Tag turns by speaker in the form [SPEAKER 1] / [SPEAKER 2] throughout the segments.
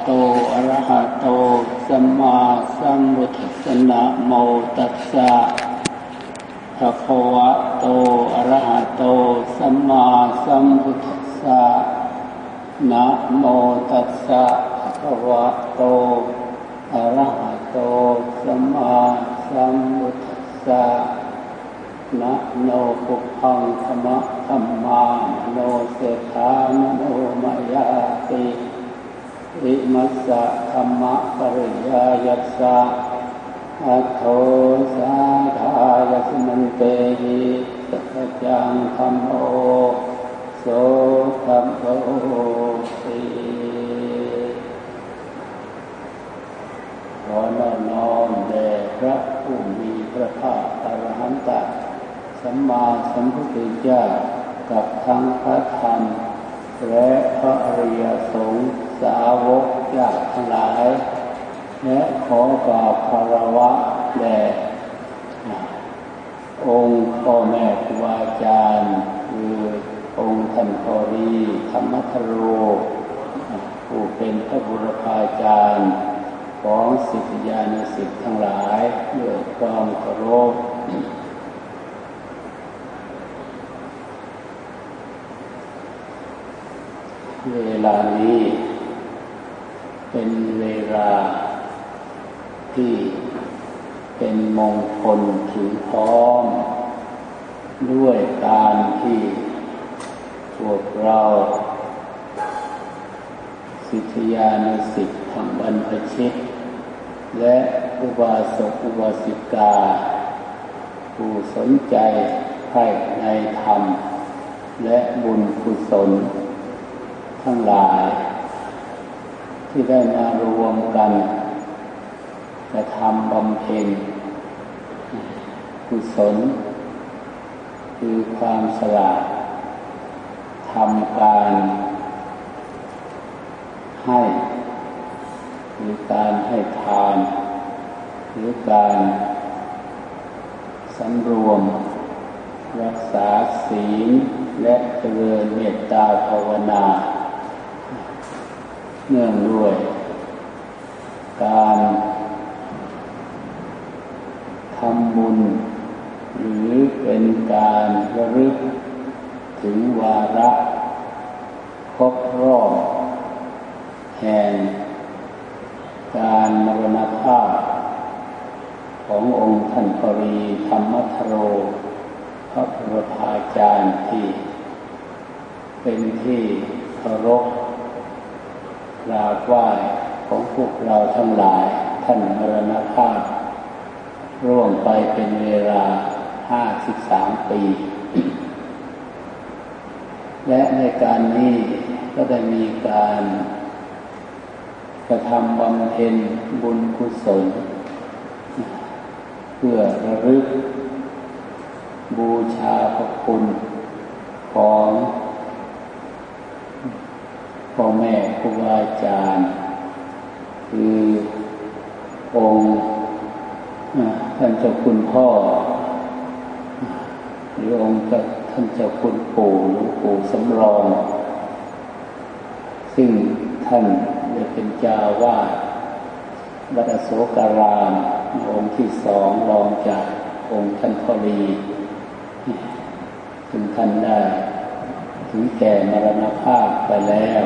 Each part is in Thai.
[SPEAKER 1] โตอะระหะโตสัมมาสัมพุทธัสสะนะโมตัสสะภะคะวะโตอะระหะโตสัมมาสัมพุทธัสสะนะโมตัสสะภะคะวะโตอะระหะโตสัมมาสัมพุทธัสสะนะโมปุพพังธรรมะธัมมาโนเสถามโนมยาติอิมัสสะธัมมะปริยายัสสะอัตโธสาธายสมันเตหิสัจจังธัมโมโสธัมโมติขอน้อมแด่พระผู้มีพระภาคอรหันตสัมมาสัมพุทธเจ้ากับทั้งพระธรรมและพระอริยสงฆ์สาวกญาติทั้งหลายและขอกราบคารวะแด่องค์พ่อแม่ครูอาจารย์คือองค์ท่านพอดีธรรมทโรผู้เป็นพระบุรพาจารย์ของศิษยานุศิษย์ทั้งหลายด้วยความเคารพเวลานี้เป็นเวลาที่เป็นมงคลถึงพร้อมด้วยการที่พวกเราศิษยานุศิษย์ทั้งบรรพชิตและอุบาสกอุบาสิกาผู้สนใจใคร่ในธรรมและบุญกุศลทั้งหลายที่ได้มารวมกันกระทำบำเพ็ญกุศลคือความฉลาดทำการให้หรือการให้ทานหรือการสำรวมรักษาศีลและเจริญเมตตาภาวนาเนื่องด้วยการทำบุญหรือเป็นการระลึกถึงวาระครบรอบแห่งการมรณภาพขององค์ท่านปรีธรรมทโรพระบุรพาจารย์ที่เป็นที่เคารพกราบไหว้ของพวกเราทั้งหลายท่านมรณภาพร่วงไปเป็นเวลา53 ปีและในการนี้ก็ได้มีการกระทำบำเพ็ญบุญกุศลเพื่อระลึกบูชาพระคุณของพ่อแม่ครูอาจารย์คือองค์ท่านเจ้าคุณพ่อหรือองค์ท่านเจ้าคุณปู่หลวงปู่สำรองซึ่งท่านได้เป็นเจ้าวาดวัดอโศการามองค์ที่2รองจากองค์ท่านพอดีซึ่งท่านได้ถึงแก่มรณภาพไปแล้ว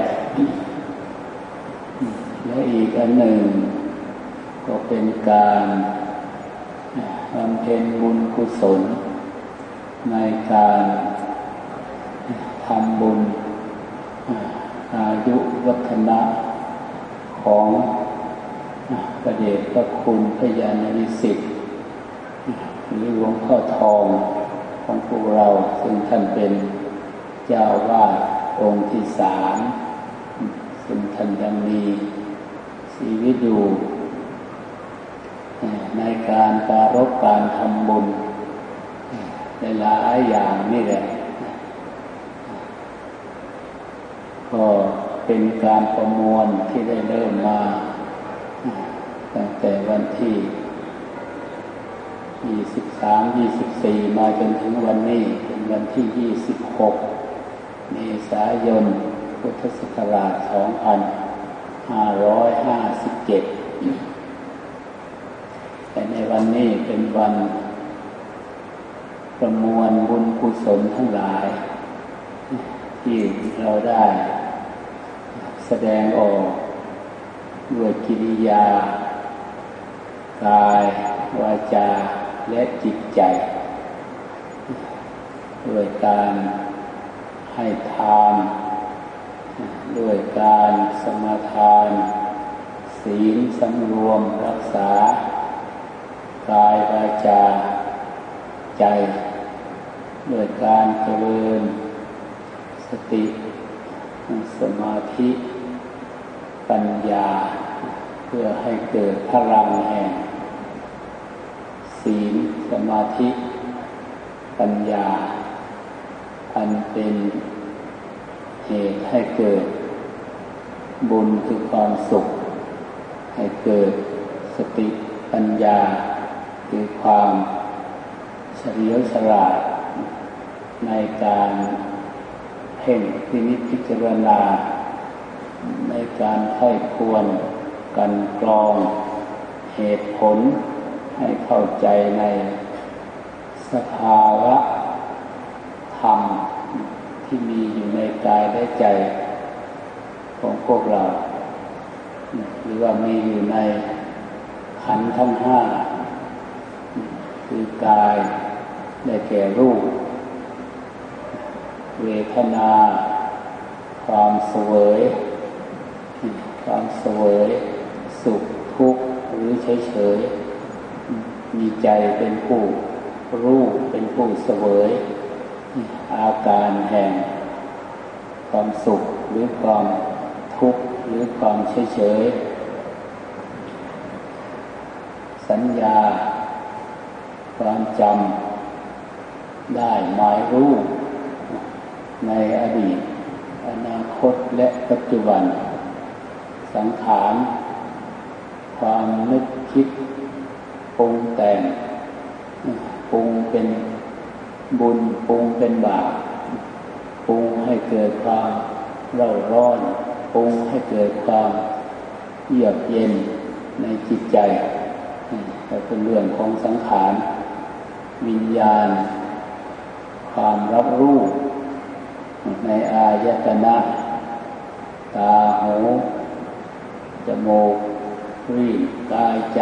[SPEAKER 1] และอีกอันหนึ่งก็เป็นการบำเพ็ญบุญกุศลในการทำบุญอายุวัฒนะของพระเดชพระคุณพระญาณวิสิทธิ์หรือหลวงพ่อทองของพวกเราซึ่งท่านเป็นเจ้าวาดองค์ที่3ซึ่งท่านยังมีชีวิตอยู่ในการปรารภการทำบุญหลายอย่างนี่แหละก็เป็นการประมวลที่ได้เริ่มมาตั้งแต่วันที่23-24มาจนถึงวันนี้เป็นวันที่26เมษายนพุทธศักราช2565 2557แต่ในวันนี้เป็นวันประมวลบุญกุศลทั้งหลายที่เราได้แสดงออกด้วยกิริยากายวาจาและจิตใจด้วยการให้ทานด้วยการสมาทานศีลสำรวมรักษากายวาจาใจด้วยการเจริญสติสมาธิปัญญาเพื่อให้เกิดพลังแห่งศีลสมาธิปัญญาอันเป็นเหตุให้เกิดบุญคือความสุขให้เกิดสติปัญญาคือความเฉลียวฉลาดในการเพ่งพินิจพิจารณาในการไข้ควรกันกรองเหตุผลให้เข้าใจในสภาวะธรรมที่มีอยู่ในกายและใจของพวกเราหรือว่ามีอยู่ในขันธ์ทั้งห้าคือกายได้แก่รูปเวทนาความเสวยสุขทุกข์หรือเฉยๆมีใจเป็นผู้รู้เป็นผู้เสวยอาการแห่งความสุขหรือความทุกข์หรือความเฉยๆสัญญาความจำได้หมายรู้ในอดีตอนาคตและปัจจุบันสังขารความนึกคิดปรุงแต่งปรุงเป็นบุญปรุงเป็นบาปปรุงให้เกิดความเร่าร้อนปรุงให้เกิดความเยือกเย็นในจิตใจก็เป็นเรื่องของสังขารวิญญาณความรับรู้ในอายตนะตาหูจมูกลิ้นกายใจ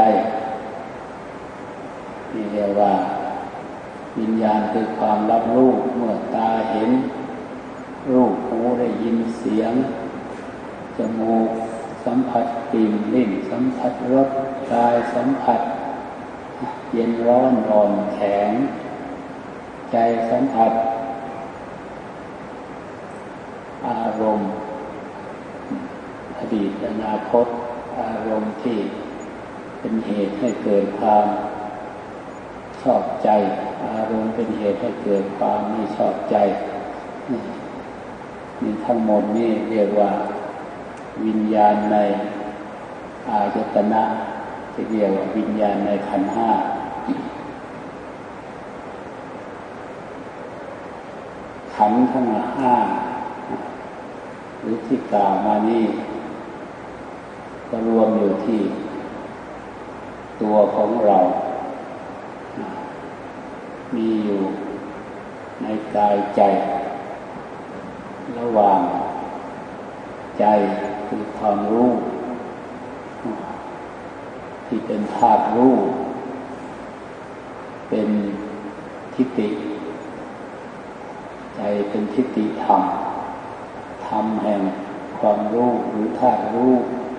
[SPEAKER 1] นี่เรียกว่าวิญญาณคือความรับรู้เมื่อตาเห็นรูปหูได้ยินเสียงจมูกสัมผัสกลิ่นลิ้นสัมผัสรสกายสัมผัสเย็นร้อนอ่อนแข็งใจสัมผัสอารมณ์อดีตอนาคตอารมณ์ที่เป็นเหตุให้เกิดความชอบใจอารมณ์เป็นเหตุให้เกิดความไม่ชอบใจนี่ทั้งหมดนี่เรียกว่าวิญญาณในอายตนะที่เรียกว่าวิญญาณในขันธ์ห้าขันธ์ทั้งห้าหรือที่กล่าวมานี่ก็รวมอยู่ที่ตัวของเรามีอยู่ในกายใจระหว่างใจคือความรู้ที่เป็นธาตุรู้เป็นทิฏฐิใจเป็นทิฏฐิธรรมธรรมแห่งความรู้หรือธาตุรู้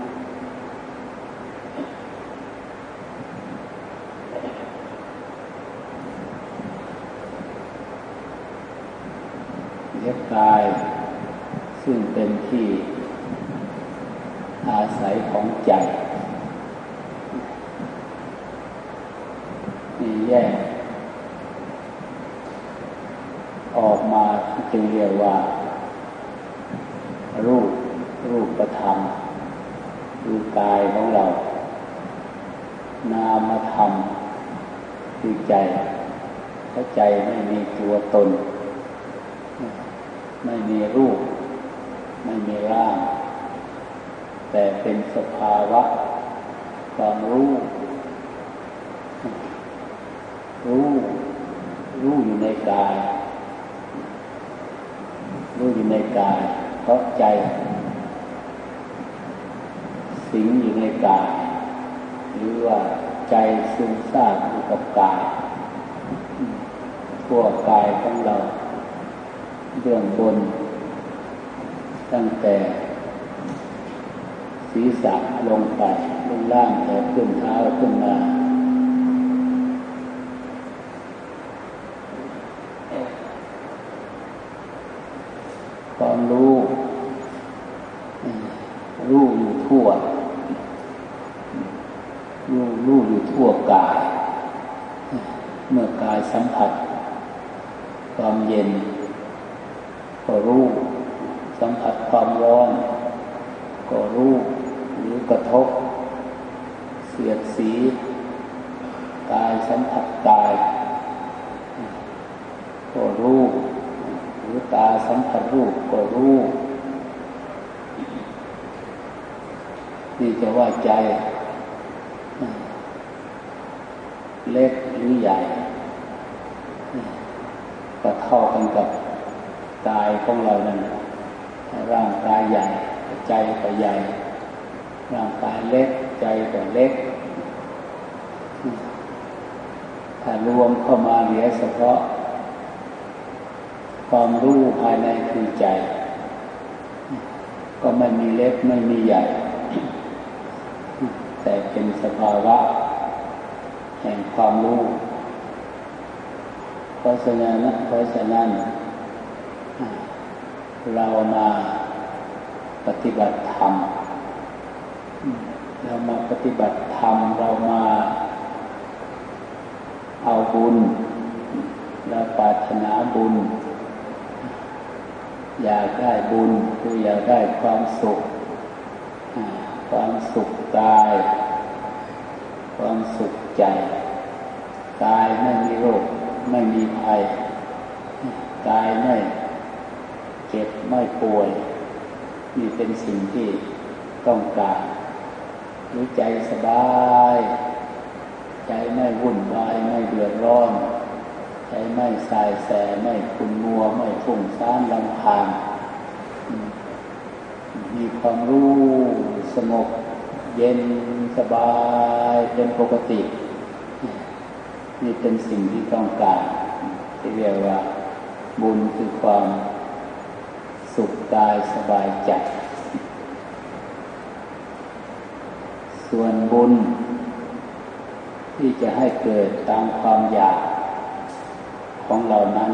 [SPEAKER 1] กายซึ่งเป็นที่อาศัยของใจมีแยกออกมาจึงเรียกว่ารูปธรรมคือกายของเรานามธรรมคือใจเพราะใจไม่มีตัวตนไม่มีรูปไม่มีร่างแต่เป็นสภาวะความรู้อยู่ในกายรู้อยู่ในกายเพราะใจสิงอยู่ในกายหรือว่าใจซึมซาบอยู่กับกายทั่วกายของเราเบื้องบนตั้งแต่ศีรษะลงไปลงล่างแต่ขึ้นเท้าขึ้นมาความรู้อยู่ทั่วรู้อยู่ทั่วกายเมื่อกายสัมผัสความเย็นก็รู้สัมผัสความร้อนก็รู้หรือกระทบเสียดสีกายสัมผัสกายก็รู้หรือตาสัมผัสรูปก็รู้นี่จะว่าใจเล็กหรือใหญ่ก็เท่ากันกับกายของเรานั่นร่างกายใหญ่ใจก็ใหญ่ร่างกายเล็กใจก็เล็กถ้ารวมเข้ามาเหลือเฉพาะความรู้ภายในคือใจก็ไม่มีเล็กไม่มีใหญ่แต่เป็นสภาวะแห่งความรู้เพราะฉะนั้นเรามาปฏิบัติธรรมเรามาเอาบุญเราปรารถนาบุญอยากได้บุญคืออยากได้ความสุขกายความสุขใจกายไม่มีโรคไม่มีภัยกายไม่เจ็บไม่ป่วยนี่เป็นสิ่งที่ต้องการรู้ใจสบายใจไม่วุ่นวายไม่เดือดร้อนใจไม่สายแสไม่ขุ่นมัวไม่ฟุ้งซ่านรำคาญมีความรู้สงบเย็นสบายเป็นปกตินี่เป็นสิ่งที่ต้องการที่เรียกว่าบุญคือความสุขกายสบายใจส่วนบุญที่จะให้เกิดตามความอยากของเรานั้น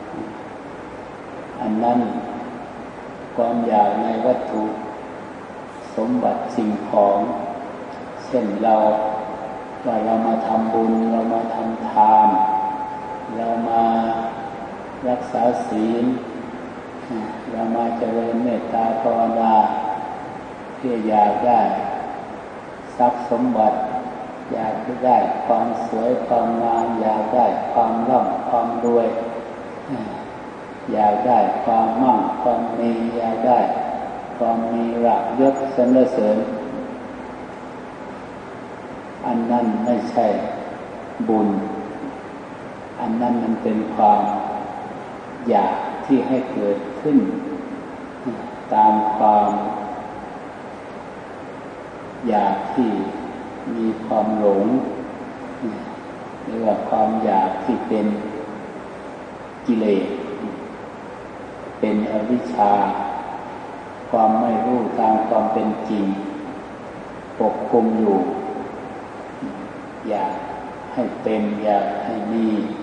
[SPEAKER 1] อันนั้นความอยากในวัตถุสมบัติสิ่งของเช่นเรามาทำบุญเรามาทำทานเรามารักษาศีลเรามาเจริญเมตตาภาวนาเพื่ออยากได้ทรัพย์สมบัติอยากได้ความสวยความงามอยากได้ความร่ำความรวยอยากได้ความมั่งความมีอยากได้ความมีลาภยศสรรเสริญอันนั้นไม่ใช่บุญอันนั้นมันเป็นความอยากที่ให้เกิดขึ้นตามความอยากที่มีความหลงหรือว่าความอยากที่เป็นกิเลสเป็นอวิชชาความไม่รู้ตามความเป็นจริงปกคลุมอยู่อยากให้เป็นอยากให้มี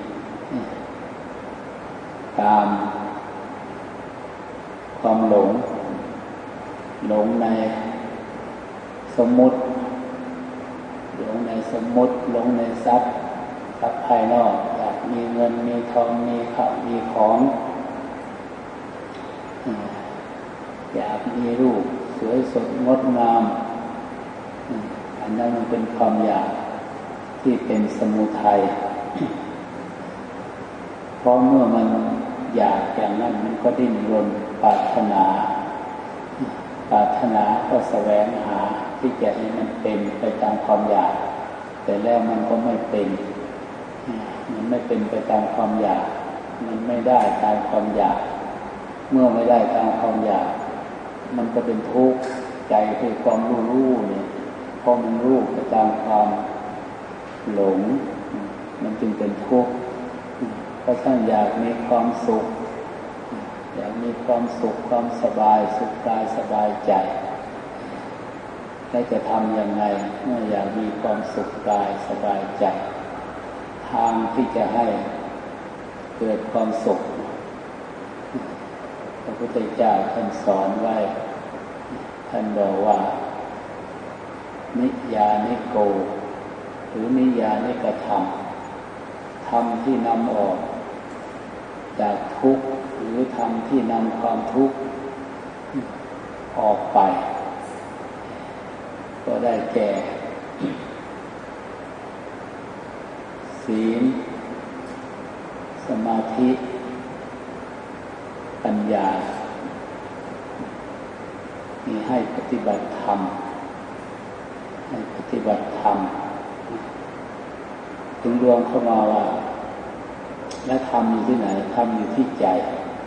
[SPEAKER 1] ตามความหลงในสมมุติหลงในทรัพย์ภายนอกอยากมีเงินมีทองมีข้าวมีของอยากมีรูปสวยสดงดงามอันนั้นมันเป็นความอยากที่เป็นสมุทัยเพราะเมื่อมันอยากอย่างนั้นมันก็ดิ้นรนปรารถนาปรารถนาก็แสวงหาที่จะให้มันเป็นไปตามความอยากแต่แล้วมันก็ไม่เป็นมันไม่เป็นไปตามความอยากมันไม่ได้ตามความอยากเมื่อไม่ได้ตามความอยากมันก็เป็นทุกข์ใจคือความรู้เนี่ยพอมันรู้ไปตามความหลงมันจึงเป็นทุกข์เพราะท่านอยากมีความสุขอยากมีความสุขความสบายสุขกายสบายใจแล้วจะทำยังไงเมื่ออยากมีความสุขกายสบายใจทางที่จะให้เกิดความสุขพระพุทธเจ้าท่านสอนไว้ท่านบอกว่านิยานิโกหรือนิยานิกธรรมธรรมที่นำออกจากทุกข์หรือธรรมที่นำความทุกข์ออกไปก็ได้แก่ศีลสมาธิปัญญามีให้ปฏิบัติธรรมให้ปฏิบัติธรรมถึงรวมเข้ามาว่าและธรรมอยู่ที่ไหนธรรมอยู่ที่ใจ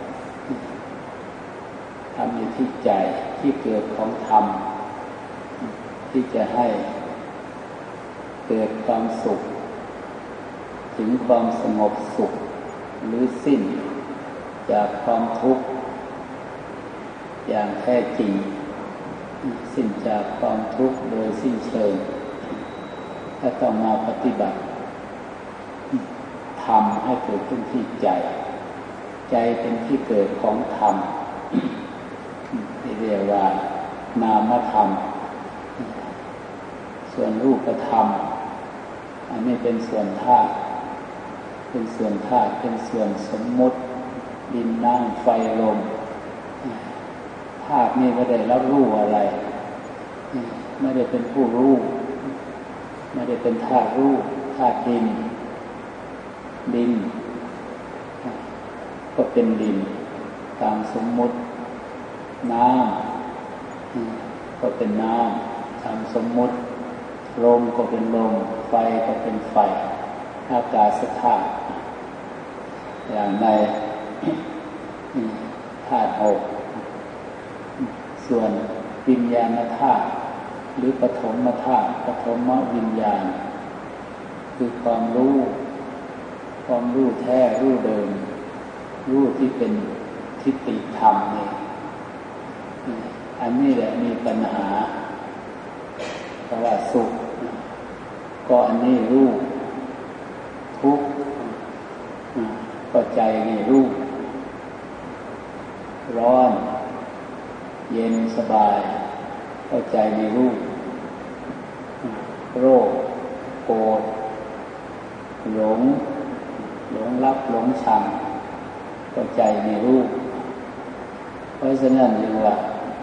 [SPEAKER 1] ธรรมอยู่ที่ใจที่เกิดของธรรมที่จะให้เกิดความสุขถึงความสงบสุขหรือสิ้นจากความทุกข์อย่างแท้จริงสิ้นจากความทุกข์โดยสิ้นเชิงถ้าต้องมาปฏิบัติธรรมให้เกิดขึ้นที่ใจใจเป็นที่เกิดของธรรมที่เรียกว่านามธรรมส่วนรูปธรรมอันนี้เป็นส่วนธาตุเป็นส่วนธาตุเป็นส่วนสมมุติดินน้ำไฟลมธาตุนี่ไม่ได้รับรู้อะไรไม่ได้เป็นผู้รู้ไม่ได้เป็นธาตุรู้ธาตุดินก็เป็นดินตามสมมุติน้ำก็เป็นน้ำตามสมมุติลมก็เป็นลมไฟก็เป็นไฟอากาศธาตุอย่างในธาตุหกส่วนวิญญาณธาตุหรือปฐมธาตุปฐมวิญญาณคือความรู้แท้รู้เดิมรู้ที่เป็นทิฏฐิธรรมนี่อันนี้แหละมีปัญหาเพราะว่าสุขก็อันนี้รู้ทุกข์ก็ใจนี่รู้ร้อนเย็นสบายก็ใจนี่รู้โรคโกรธหลงรักหลงชังก็ใจนี่รู้เพราะฉะนั้นจึงว่า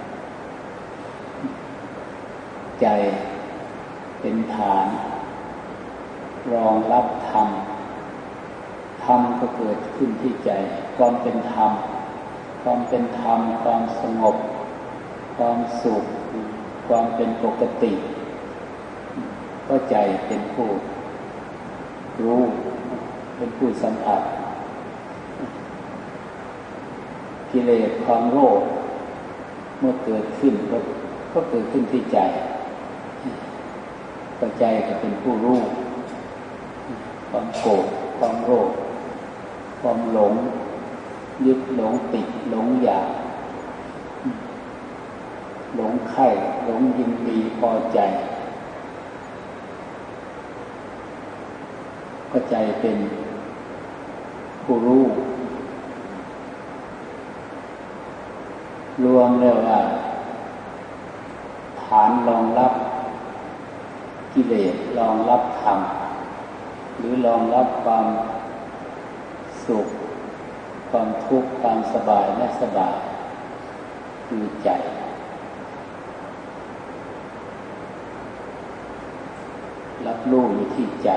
[SPEAKER 1] ใจเป็นฐานรองรับธรรมก็เกิดขึ้นที่ใจความเป็นธรรมความสงบความสุขความเป็นปกติก็ใจเป็นผู้รู้เป็นผู้สัมผัสกิเลสความโลภเมื่อเกิดขึ้นก็เกิดขึ้นที่ใจก็ใจก็เป็นผู้รู้ความโกรธความโลภความหลงยึดหลงติดหลงอยากหลงใคร่หลงยินดีพอใจก็ใจเป็นผู้รู้รวมแล้วว่าฐานรองรับกิเลสรองรับธรรมหรือรองรับความสุขความทุกข์ความสบายและสบายคือใจรับรู้อยู่ที่ใจ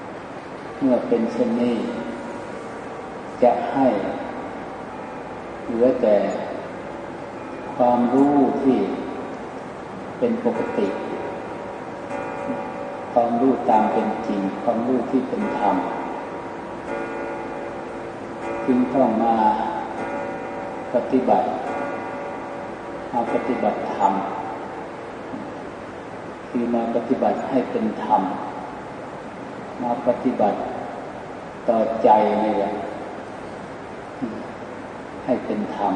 [SPEAKER 1] เมื่อเป็นเช่นนี้จะให้เหลือแต่ความรู้ที่เป็นปกติความรู้ตามเป็นจริงความรู้ที่เป็นธรรมจึงต้องมาปฏิบัติธรรมคือมาปฏิบัติให้เป็นธรรมมาปฏิบัติต่อใจนี่แหละให้เป็นธรรม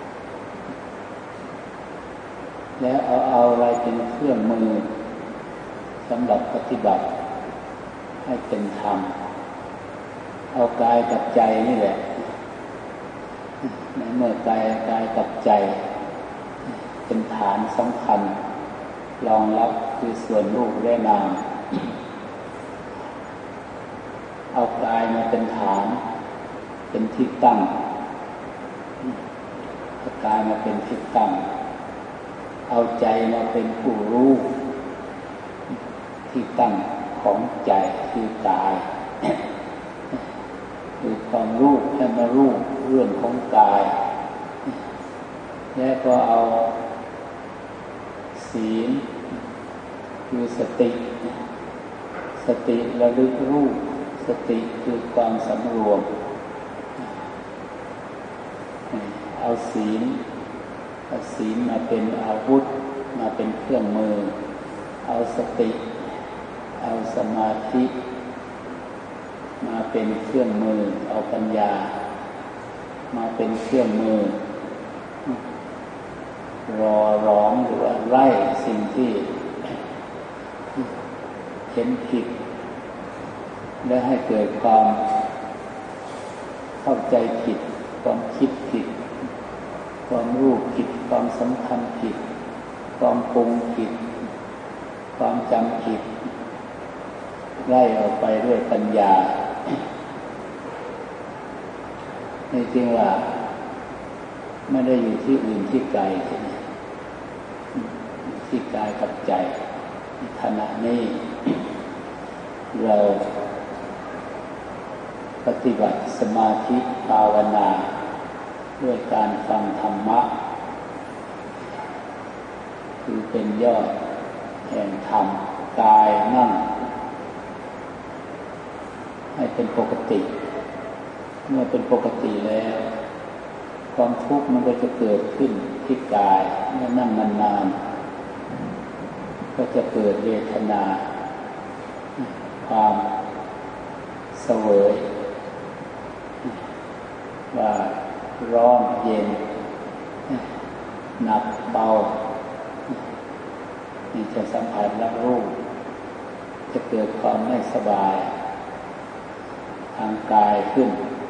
[SPEAKER 1] แล้วเอาอะไรเป็นเครื่องมือสำหรับปฏิบัติให้เป็นธรรมเอากายกับใจนี่แหละในเมื่อกายกับใจเป็นฐานสำคัญรองรับคือส่วนรูปและนามเอากายมาเป็นฐานเป็นที่ตั้งเอากายมาเป็นที่ตั้งเอาใจมาเป็นผู้รู้ที่ตั้งของใจคือกายคือความรู้ให้มารู้เรื่องของกายแล้วก็เอาศีลคือสติระลึกรู้สติคือความสำรวมเอาศีลมาเป็นอาวุธมาเป็นเครื่องมือเอาสติเอาสมาธิมาเป็นเครื่องมือเอาปัญญามาเป็นเครื่องมือรอร้องหรือว่าไล่สิ่งที่เห็นผิดและให้เกิดความเข้าใจผิดความคิดผิดความรู้ผิดความสำคัญผิดความปรุงผิดความจำผิดไล่ออกไปด้วยปัญญาในจริงว่าไม่ได้อยู่ที่อื่นที่ไกลที่กายกับใจขณะนี้เราปฏิบัติสมาธิภาวนาด้วยการฟังธรรมะคือเป็นยอดแห่งธรรมกายนั่งให้เป็นปกติเมื่อเป็นปกติแล้วความทุกข์มันก็จะเกิดขึ้นที่กายเมื่อนั่งนานๆก็จะเกิดเวทนาความเสวยว่าร้อนเย็นหนักเบานี่จะสัมผัสรับรู้จะเกิดความไม่สบายทางกายขึ้น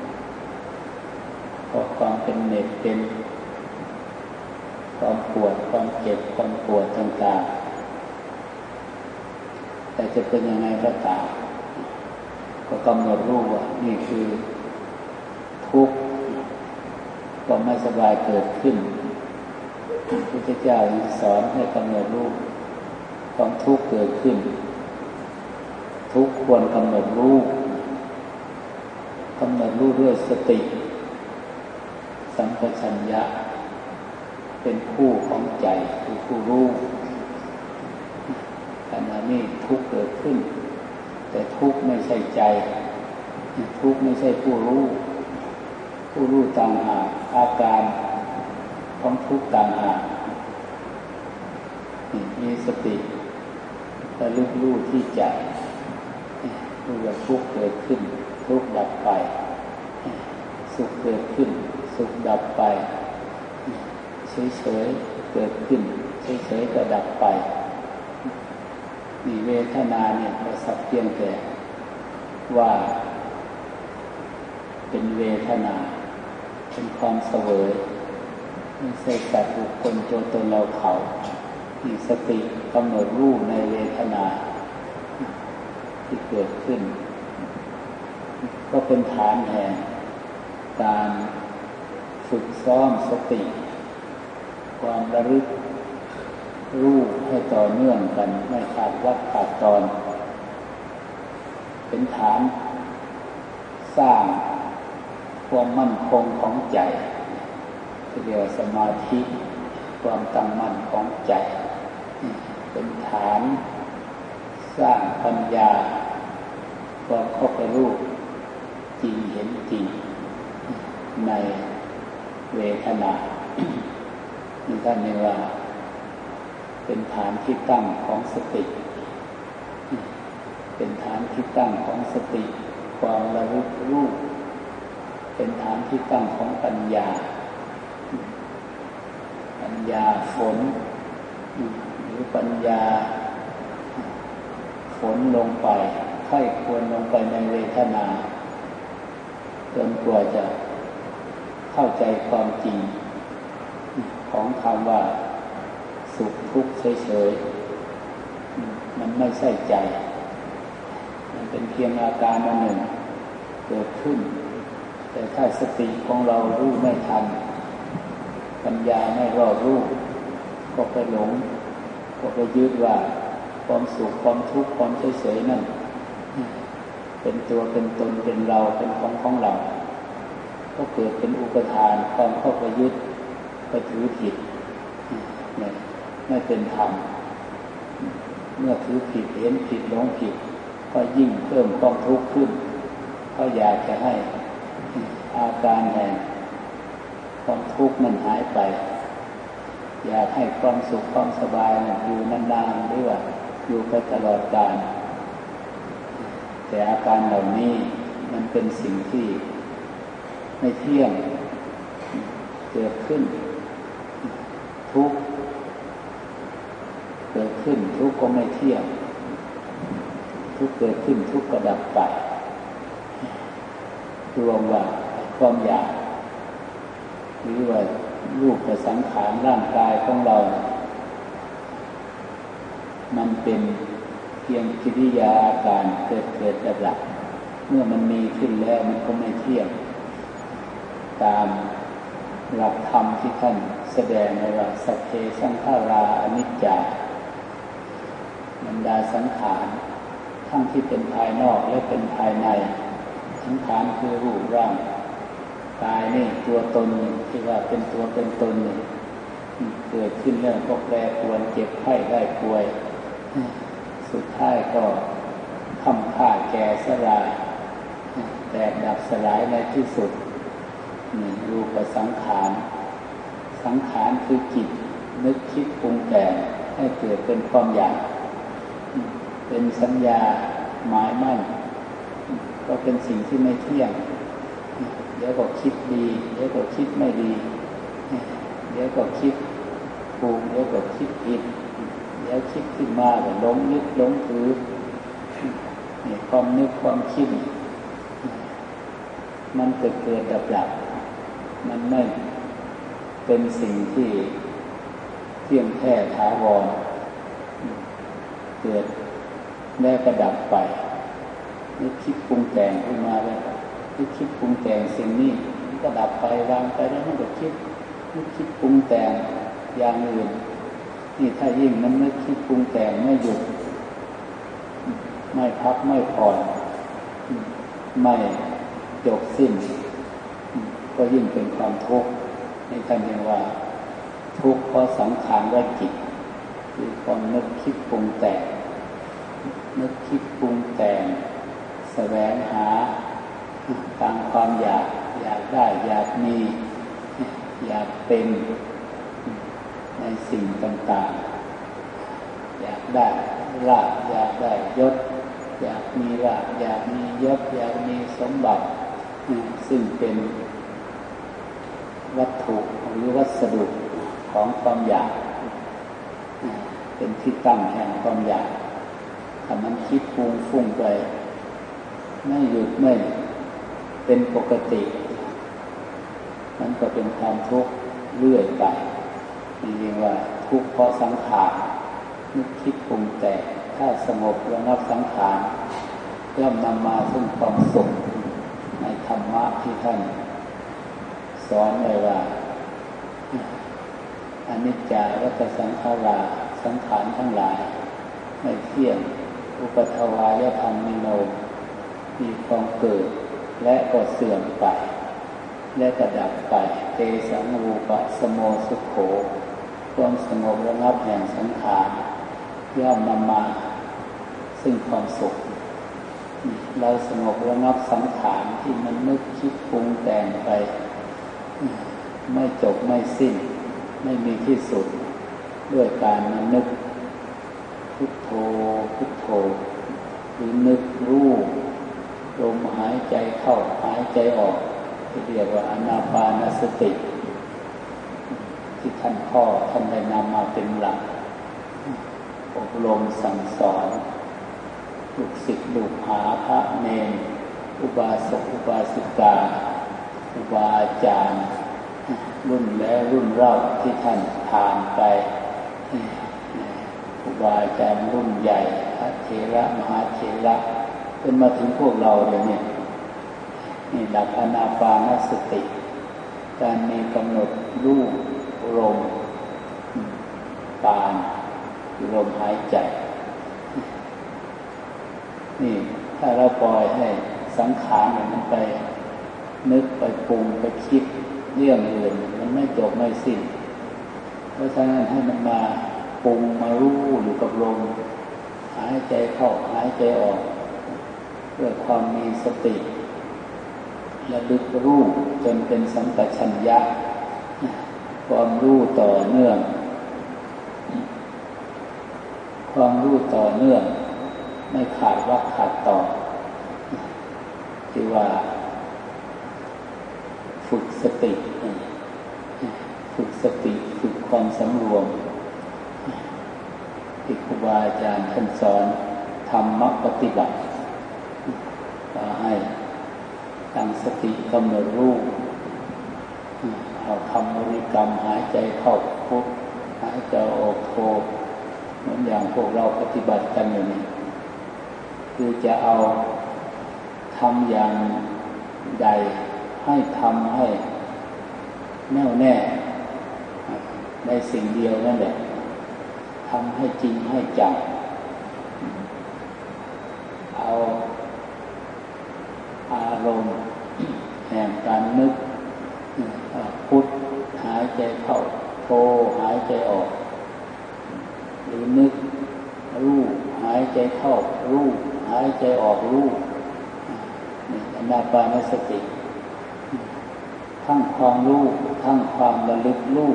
[SPEAKER 1] เพราะความเป็นเหน็บเป็นความปวดความเจ็บความปวดต่างๆแต่จะเป็นยังไงก็ตามก็กำหนดรู้ว่านี่คือทุกข์ความไม่สบายเกิดขึ้นพระพุทธเจ้าสอนให้กำหนดรู้ความทุกข์เกิดขึ้นทุกข์ควรกำหนดรู้ด้วยสติสัมปชัญญะเป็นคู่ของใจคือผู้รู้ขณะนี้ทุกข์เกิดขึ้นแต่ทุกข์ไม่ใช่ใจทุกข์ไม่ใช่ผู้รู้ต่างหากอาการของทุกข์ต่างหากมีสติระลึกรู้ที่ใจรู้ว่าทุกข์เกิดขึ้นทุกข์ดับไปสุขเกิดขึ้นสุขดับไปเฉยๆเกิดขึ้นเฉยๆก็ดับไปนี่เวทนาเนี่ยเราสักเพียงแต่ว่าเป็นเวทนาเป็นความเสวยไม่ใช่สัตว์บุคคลตัวตนเราเขามีสติกำหนดรู้ในเวทนาที่เกิดขึ้นก็เป็นฐานแห่งการฝึกซ้อมสติความระลึกรู้ให้ต่อเนื่องกันไม่ขาดวัดขาดตอนเป็นฐานสร้างความมั่นคงของใจเรียกว่าสมาธิความตั้งมั่นของใจเป็นฐานสร้างปัญญาความเข้าไปรู้จริงเห็นจริงในเวทนานี่ท่านเรียกว่าเป็นฐานที่ตั้งของสติเป็นฐานที่ตั้งของสติความระลึกรู้เป็นฐานที่ตั้งของปัญญาฝนหรือปัญญาฝนลงไปไข้ควรลงไปในเวทนาจนกว่าจะเข้าใจความจริงของคำว่าสุขทุกข์เฉยๆมันไม่ใช่ใจมันเป็นเพียงอาการอันหนึ่งเกิดขึ้นแต่ถ้าสติของเรารู้ไม่ทันปัญญาไม่รอบรู้ก็ไปหลงก็ไปยึดว่าความสุขความทุกข์ความเฉยๆนั่นเป็นตัวเป็นตนเป็นเราเป็นของเราก็เกิดเป็นอุปทานความเข้าไปยึดไปถือผิดไม่เป็นธรรมเมื่อถือผิดเห็นผิดหลงผิดก็ยิ่งเพิ่มความทุกข์ขึ้นก็อยากจะให้อาการแห่งความทุกข์มันหายไปอยากให้ความสุขความสบายอยู่นานๆหรือว่าอยู่ไปตลอดกาลแต่อาการเหล่านี้มันเป็นสิ่งที่ไม่เที่ยงเกิดขึ้นทุกข์เกิดขึ้นทุกข์ก็ไม่เที่ยงทุกข์เกิดขึ้นทุกข์ก็ดับไปรวมว่าความอยากหรือว่ารูปสังขารร่างกายของเรามันเป็นเพียงกิริยาอาการเกิดดับเมื่อมันมีขึ้นแล้วมันก็ไม่เที่ยงตามหลักธรรมที่ท่านแสดงไว้ว่าสัพเพสังขาราอนิจจาบรรดาสังขารทั้งที่เป็นภายนอกและเป็นภายในสังขารคือรูปร่างกายนี่ตัวตนที่ว่าเป็นตัวเป็นตนนี่เกิดขึ้นแล้วก็แปรปรวนเจ็บไข้ได้ป่วยสุดท้ายก็ค่ำค่าแก่ชราแตกดับสลายในที่สุดรูปสังขารสังขารคือจิตนึกคิดปรุงแต่งให้เกิดเป็นความอยากเป็นสัญญาหมายมั่นก็เป็นสิ่งที่ไม่เที่ยงเดี๋ยวก็คิดดีเดี๋ยวก็คิดไม่ดีเดี๋ยวก็คิดถูกเดี๋ยวก็คิดผิดเดี๋ยวคิดขึ้นมาก็หลงยึดหลงถือความนึกความคิดมันเกิดดับมันไม่เป็นสิ่งที่เที่ยงแท้ถาวรเกิดแล้วก็ดับไปนึกคิดปรุงแต่งขึ้นมาแล้วนึกคิดปรุงแต่งสิ่งนี้ก็ดับไปวางไปแล้วมันก็นึกคิดปรุงแต่งอย่างอื่นนี่ถ้ายิ่งมันนึกคิดปรุงแต่งไม่หยุดไม่พักไม่ผ่อนไม่จบสิ้นก็ยิ่งเป็นความทุกข์ในท่านเรียกว่าทุกข์เพราะสังขารและจิตคือความนึกคิดปรุงแต่งนึกคิดปรุงแต่งแสวงหาตามความอยากได้อยากมีอยากเป็นในสิ่งต่างๆอยากได้ลาภอยากได้ยศอยากมีลาภอยากมียศอยากมีสมบัติซึ่งเป็นวัตถุหรือวัสดุของความอยากเป็นที่ตั้งแห่งความอยากถ้ามันคิดฟุ้งไปไม่หยุดไม่เป็นปกติมันก็เป็นความทุกข์เรื่อยไปนี่เรียกว่าทุกข์เพราะสังขารนึกคิดปรุงแต่งถ้าสงบระงับสังขารย่อมนำมาซึ่งความสุขในธรรมะที่ท่านสอนไว้ว่าอนิจจาวัฏสังขาราสังขารทั้งหลายไม่เที่ยงอุปทวายธรรมมิโนมีความเกิดและก็เสื่อมไปและก็ดับไปเตสังรูปะสโมสุโขความสงบระงับแห่งสังขารย่อมนำมาซึ่งความสุขเราสงบระงับสังขารที่มันนึกคิดปรุงแต่งไปไม่จบไม่สิ้นไม่มีที่สุดด้วยการนึกพุทโธพุทโธหรือนึกรู้ลมหายใจเข้าหายใจออกที่เรียกว่าอานาปานสติที่ท่านได้นำมาเป็นหลักอบรมสั่งสอนลูกศิษย์ลูกหาพระเนรอุบาสกอุบาสิกาครูบาอาจารย์รุ่นแล้วรุ่นเล่าที่ท่านผ่านไปครูบาอาจารย์รุ่นใหญ่พระเถระมหาเถระจนมาถึงพวกเราเลยเนี่ยนี่หลักอานาปานสติการมีกำหนดรู้ลมปานลมหายใจนี่ถ้าเราปล่อยให้สังขารมันไปนึกไปปรุงไปคิดเรื่องอื่นมันไม่จบไม่สิ้นเพราะฉะนั้นให้มันมาปรุงมารู้อยู่กับลมหายใจเข้าหายใจออกเพื่อความมีสติระลึกรู้จนเป็นสัมปชัญญะความรู้ต่อเนื่องความรู้ต่อเนื่องไม่ขาดวรรคขาดตอนที่ว่าฝึกสติฝึกความสำรวมที่ครูบาอาจารย์ท่านสอนธรรมปฏิบัติให้ตั้งสติกำหนดรู้เอาคำบริกรรมหายใจเข้าพุทหายใจออกโทเหมือนอย่างพวกเราปฏิบัติกันอยู่นี่คือจะเอาทำอย่างใดให้ทำให้แน่วแน่ในสิ่งเดียวนั่นแหละทำให้จริงให้จังเอาอารมณ์แห่งการนึกพุทหายใจเข้าโทหายใจออกหรือนึกรู้หายใจเข้ารู้หายใจออกรู้นี่อานาปานสติทั้งความรู้ทั้งความระลึกรู้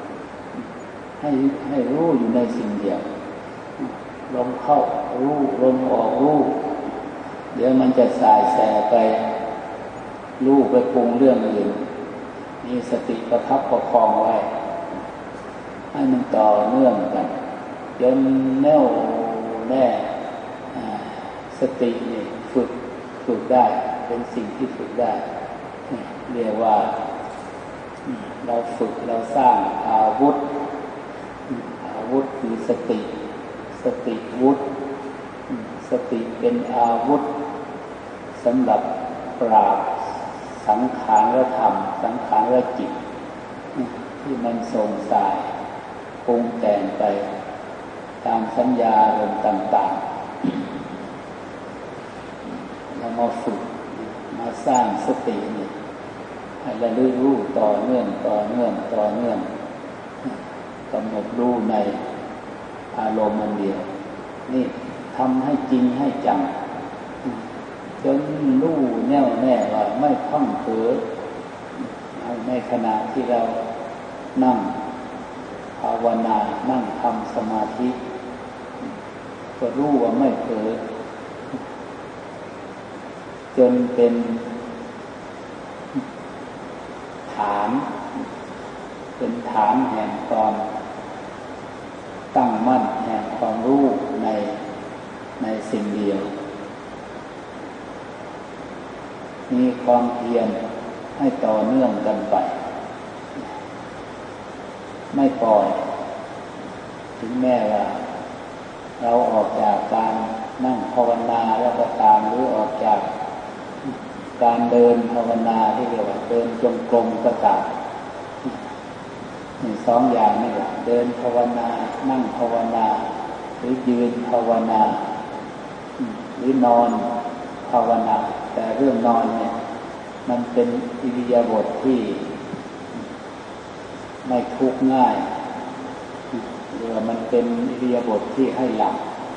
[SPEAKER 1] ให้รู้อยู่ในสิ่งเดียวลมเข้ารู้ลมออกรู้เดี๋ยวมันจะสายแสไปรู้ไปปรุงเรื่องอื่นมีสติประทับประคองไว้ให้มันต่อเนื่องกันจนแน่วแน่สตินี่ฝึกได้เป็นสิ่งที่ฝึกได้เรียกว่าเราฝึกเราสร้างอาวุธคือสติวุธสติเป็นอาวุธสำหรับปราบสังขารธรรมสังขารจิตที่มันส่งสายปรุงแต่งไปตามสัญญาอารมณ์ต่างๆเรามาฝึกมาสร้างสตินี่ให้ระลึกรู้ต่อเนื่องกำหนดรู้ในอารมณ์มันเดียวนี่ทำให้จริงให้จังจนรู้แน่วแน่ว่าไม่พลั้งเผลอในขณะที่เรานั่งภาวนานั่งทำสมาธิก็รู้ว่าไม่เผลอจนเป็นฐานแห่งความตั้งมั่นแห่งความรู้ในสิ่งเดียวมีความเพียรให้ต่อเนื่องกันไปไม่ปล่อยถึงแม้ว่าเราออกจากการนั่งภาวนาแล้วก็ตามหรือออกจากการเดินภาวนาที่เรียกว่าเดินจงกรมก็ตามสองอย่างนี่แหละเดินภาวนานั่งภาวนาหรือยืนภาวนาหรือนอนภาวนาแต่เรื่องนอนเนี่ยมันเป็นอิริยาบถที่ไม่ทุกข์ง่ายหรือมันเป็นอิริยาบถที่ให้หลับ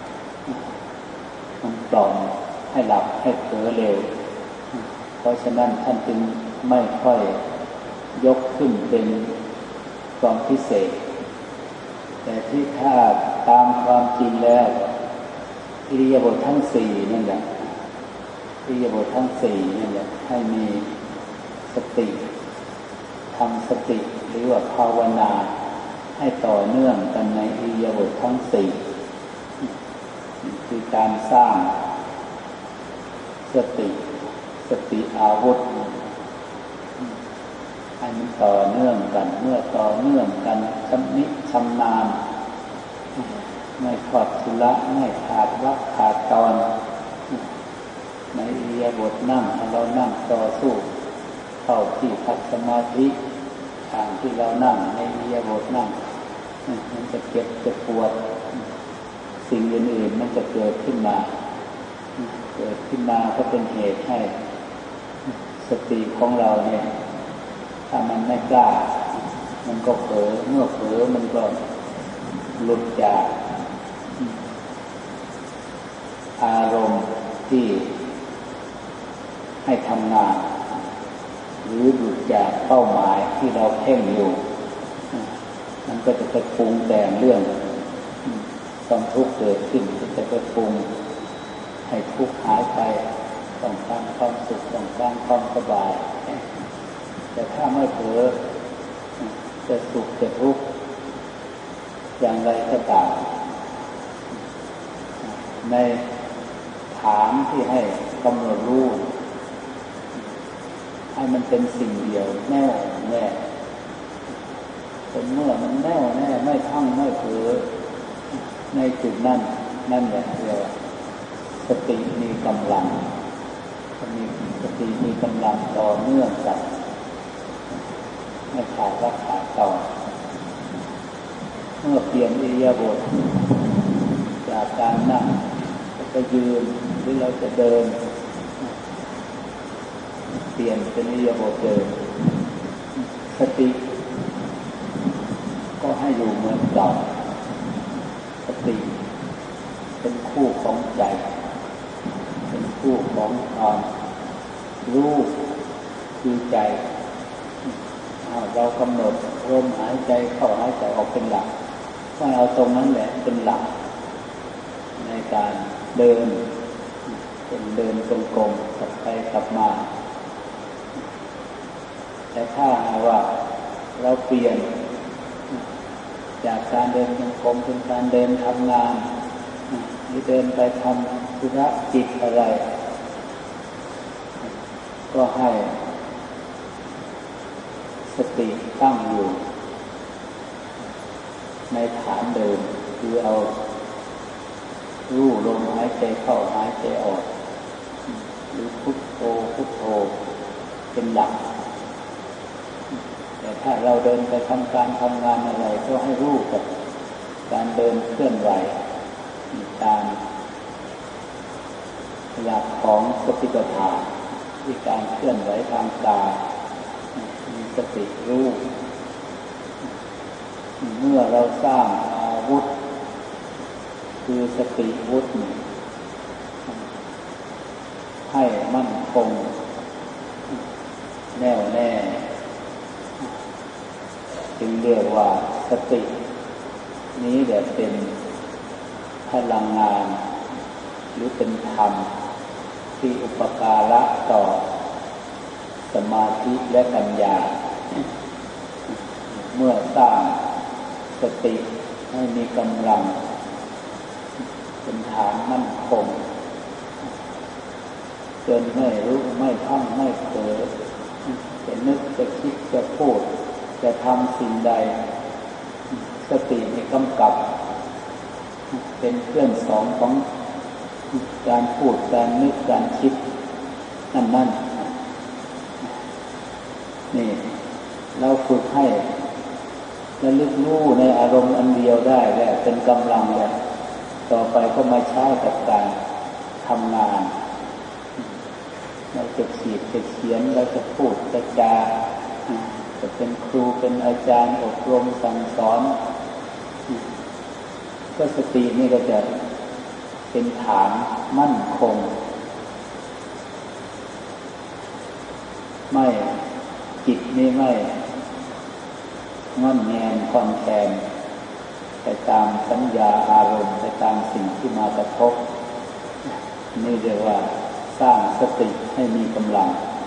[SPEAKER 1] มันปล่อยให้หลับให้เผลอเร็วเพราะฉะนั้นท่านจึงไม่ค่อยยกขึ้นเป็นความพิเศษแต่ที่ถ้าตามความจริงแล้วอิริยาบถทั้งสี่นั่นแหละอิริยาบถทั้งสี่นั่นแหละให้มีสติทำสติหรือว่าภาวนาให้ต่อเนื่องกันในอิริยาบถทั้งสี่คือการสร้างสติอาวุธให้มันต่อเนื่องกันเมื่อต่อเนื่องกันชำนาญไม่ขาดธุระไม่ขาดวรรคขาดตอนในอิริยาบถนั่งเรานั่งต่อสู้เข้าที่พักสมาธิทางที่เรานั่งในอิริยาบถนั่งมันจะเจ็บจะปวดสิ่งอื่นๆมันจะเกิดขึ้นมาก็เป็นเหตุให้สติของเราเนี่ยถ้ามันไม่กล้ามันก็เผลอเมื่อเผลอมันก็หลุดจากอารมณ์ที่ให้ทำงานหรือหลุดจากเป้าหมายที่เราเพ่งอยู่มันก็จะไปปรุงแต่งเรื่องความทุกข์เกิดขึ้นจะไปปรุงให้ทุกข์หายไปต้องการความสุขต้องการความสบายแต่ถ้าไม่เผลอจะสุขจะทุกข์อย่างไรก็ตามในฐานที่ให้กำหนดรู้ให้มันเป็นสิ่งเดียวแน่วแน่เป็นเมื่อมันแน่วแน่ไม่พังไม่เผลอในจุดนั่นแหละเรียกว่าสติมีกำลังสติมีกำลังต่อเนื่องกันไม่ขาดวรรคขาดตอนเมื่อเปลี่ยนอิริยาบถจากการนั่งจะยืนหรือเราจะเดินเปลี่ยนเป็นอิริยาบถเดินสติก็ให้อยู่เหมือนเก่าสติเป็นคู่ของใจเป็นคู่ของความรู้คือใจเรากำหนดลมหายใจเข้าหายใจออกเป็นหลักก็เอาตรงนั้นแหละเป็นหลักในการเดินเป็นเดินจงกรมกลับไปกลับมาแต่ถ้าว่าเราเปลี่ยนจากการเดินจงกรมเป็นการเดินทำงานหรือเดินไปทำธุระจิตอะไรก็ให้สติตั้งอยู่ในฐานเดิมคือเอารู้ลมหายใจเข้าหายใจออกหรือพุทโธเป็นหลักแต่ถ้าเราเดินไปทำการทำงานอะไรก็ให้รู้กับการเดินเคลื่อนไหวตามหลักของสติปัฏฐานที่การเคลื่อนไหวทางกายมีสติรู้เมื่อเราสร้างอาวุธคือสติวุธให้มั่นคงแน่วแน่จึงเรียกว่าสตินี้แหละเป็นพลังงานหรือเป็นธรรมที่อุปการะต่อสมาธิและปัญญาเมื่อสร้างสติให้มีกำลังเป็นฐานมั่นคงจนไม่รู้ไม่พังไม่เผลอจะนึกจะคิดจะพูดจะทำสิ่งใดสติมีกำกับเป็นเครื่องสอนของการพูดการนึกการคิดนั่นนี่เราฝึกให้ระลึกรู้ในอารมณ์อันเดียวได้แล้วเป็นกำลังแล้วต่อไปก็มาใช้กับการทำงานเราจะขีดจะเขียนเราจะพูดจะจาจะเป็นครูเป็นอาจารย์อบรมสั่งสอนก็สตินี่ก็จะเป็นฐานมั่นคงไม่จิตนี่ไม่งอนแงนคลอนแคลนไปตามสัญญาอารมณ์ไปตามสิ่งที่มากระทบนี่เรียกว่าสร้างสติให้มีกำลัง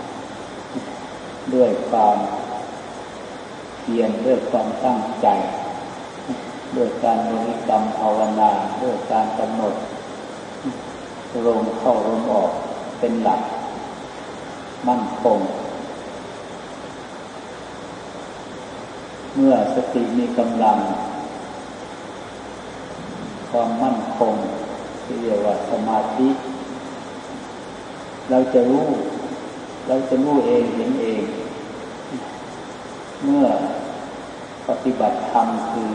[SPEAKER 1] ด้วยความเพียรด้วยความตั้งใจด้วยการบริกรรมภาวนาด้วยการกำหนดลมเข้าลมออกเป็นหลักมั่นคงเมื่อสติมีกำลังความมั่นคงที่เรียกว่าสมาธิเราจะรู้เองเห็นเองเมื่อปฏิบัติธรรมคือ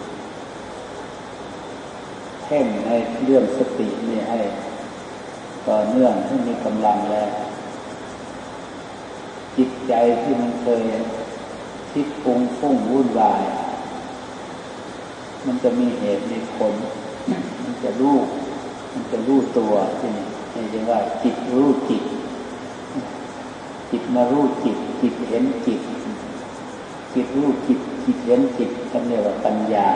[SPEAKER 1] เพ่งในเรื่องสตินี่ให้ต่อเนื่องให้มีกำลังแล้วจิตใจที่มันเคยคิดปรุงฟุ้งวุ่นวายมันจะมีเหตุมีผลมันจะรู้ตัวที่นี่เรียกว่าจิตรู้จิตจิตมารู้จิตจิตเห็นจิตจิตรู้จิตจิตเห็นจิตท่านเรียกว่าปัญญา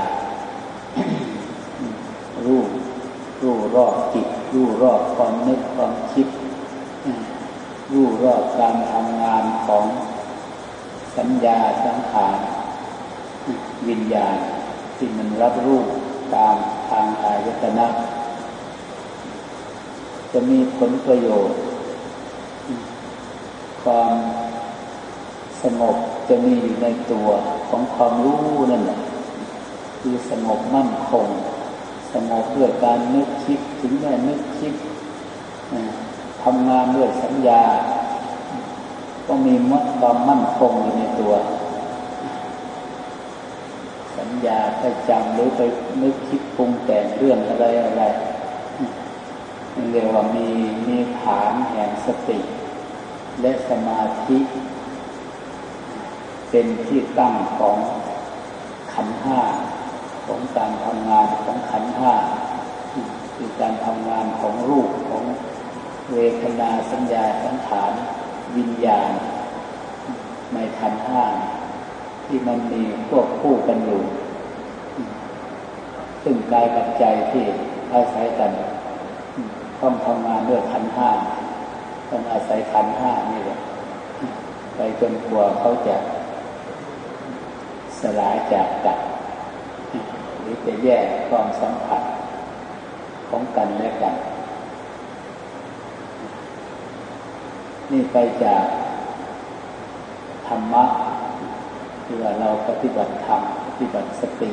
[SPEAKER 1] รู้รอบจิตรู้รอบความนึกความคิดรู้รอบการทำงานของสัญญาสังขารวิญญาณที่มันรับรู้ตามทางอายตนะจะมีผลประโยชน์ความสงบจะมีอยู่ในตัวของความรู้นั่นแหละคือสงบมั่นคงสงบด้วยการนึกคิดถึงแม้นึกคิดทำงานด้วยสัญญาก็มีความมั่นคงอยู่ในตัวสัญญาไปจำหรือไปนึกคิดปรุงแต่งเรื่องอะไรเรียกว่ามีฐานแห่งสติและสมาธิเป็นที่ตั้งของขันธ์ห้าของการทำงานของขันธ์ห้าคือการทำงานของรูปของเวทนาสัญญาสังขารวิญญาณในขันธ์ห้าที่มันมีควบคู่กันอยู่ซึ่งกายกับใจที่อาศัยกันต้องทำงานด้วยขันธ์ห้าต้องอาศัยขันธ์ห้านี่แหละไปจนกว่าเขาจะสลายจากกันหรือจะแยกความสัมผัสของกันและกันนี่ไปจากธรรมะที่ว่าเราปฏิบัติธรรมปฏิบัติสติ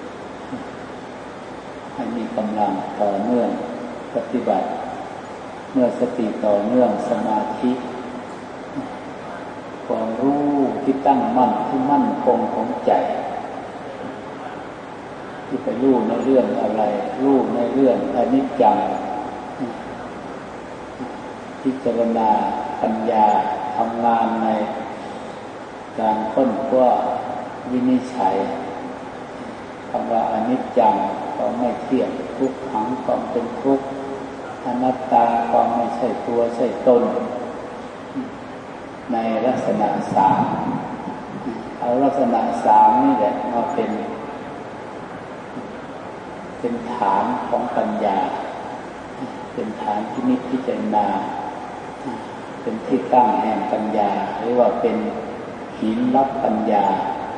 [SPEAKER 1] ให้มีกำลังต่อเนื่องปฏิบัติเมื่อสติต่อเนื่องสมาธิความรู้ที่ตั้งมั่นที่มั่นคงของใจที่ไปรู้ในเรื่องอะไรรู้ในเรื่องอนิจจังพิจารณาปัญญาทำงานในการค้นคว้าวินิจฉัยคำว่าอนิจจังความไม่เที่ยงทุกขังความเป็นทุกข์อนัตตาความไม่ใช่ตัวใช่ตนในลักษณะสามเอาลักษณะสามนี่แหละมาเป็นฐานของปัญญาเป็นฐานที่นิพพิจารณาเป็นที่ตั้งแห่งปัญญาหรือว่าเป็นหินรับปัญญา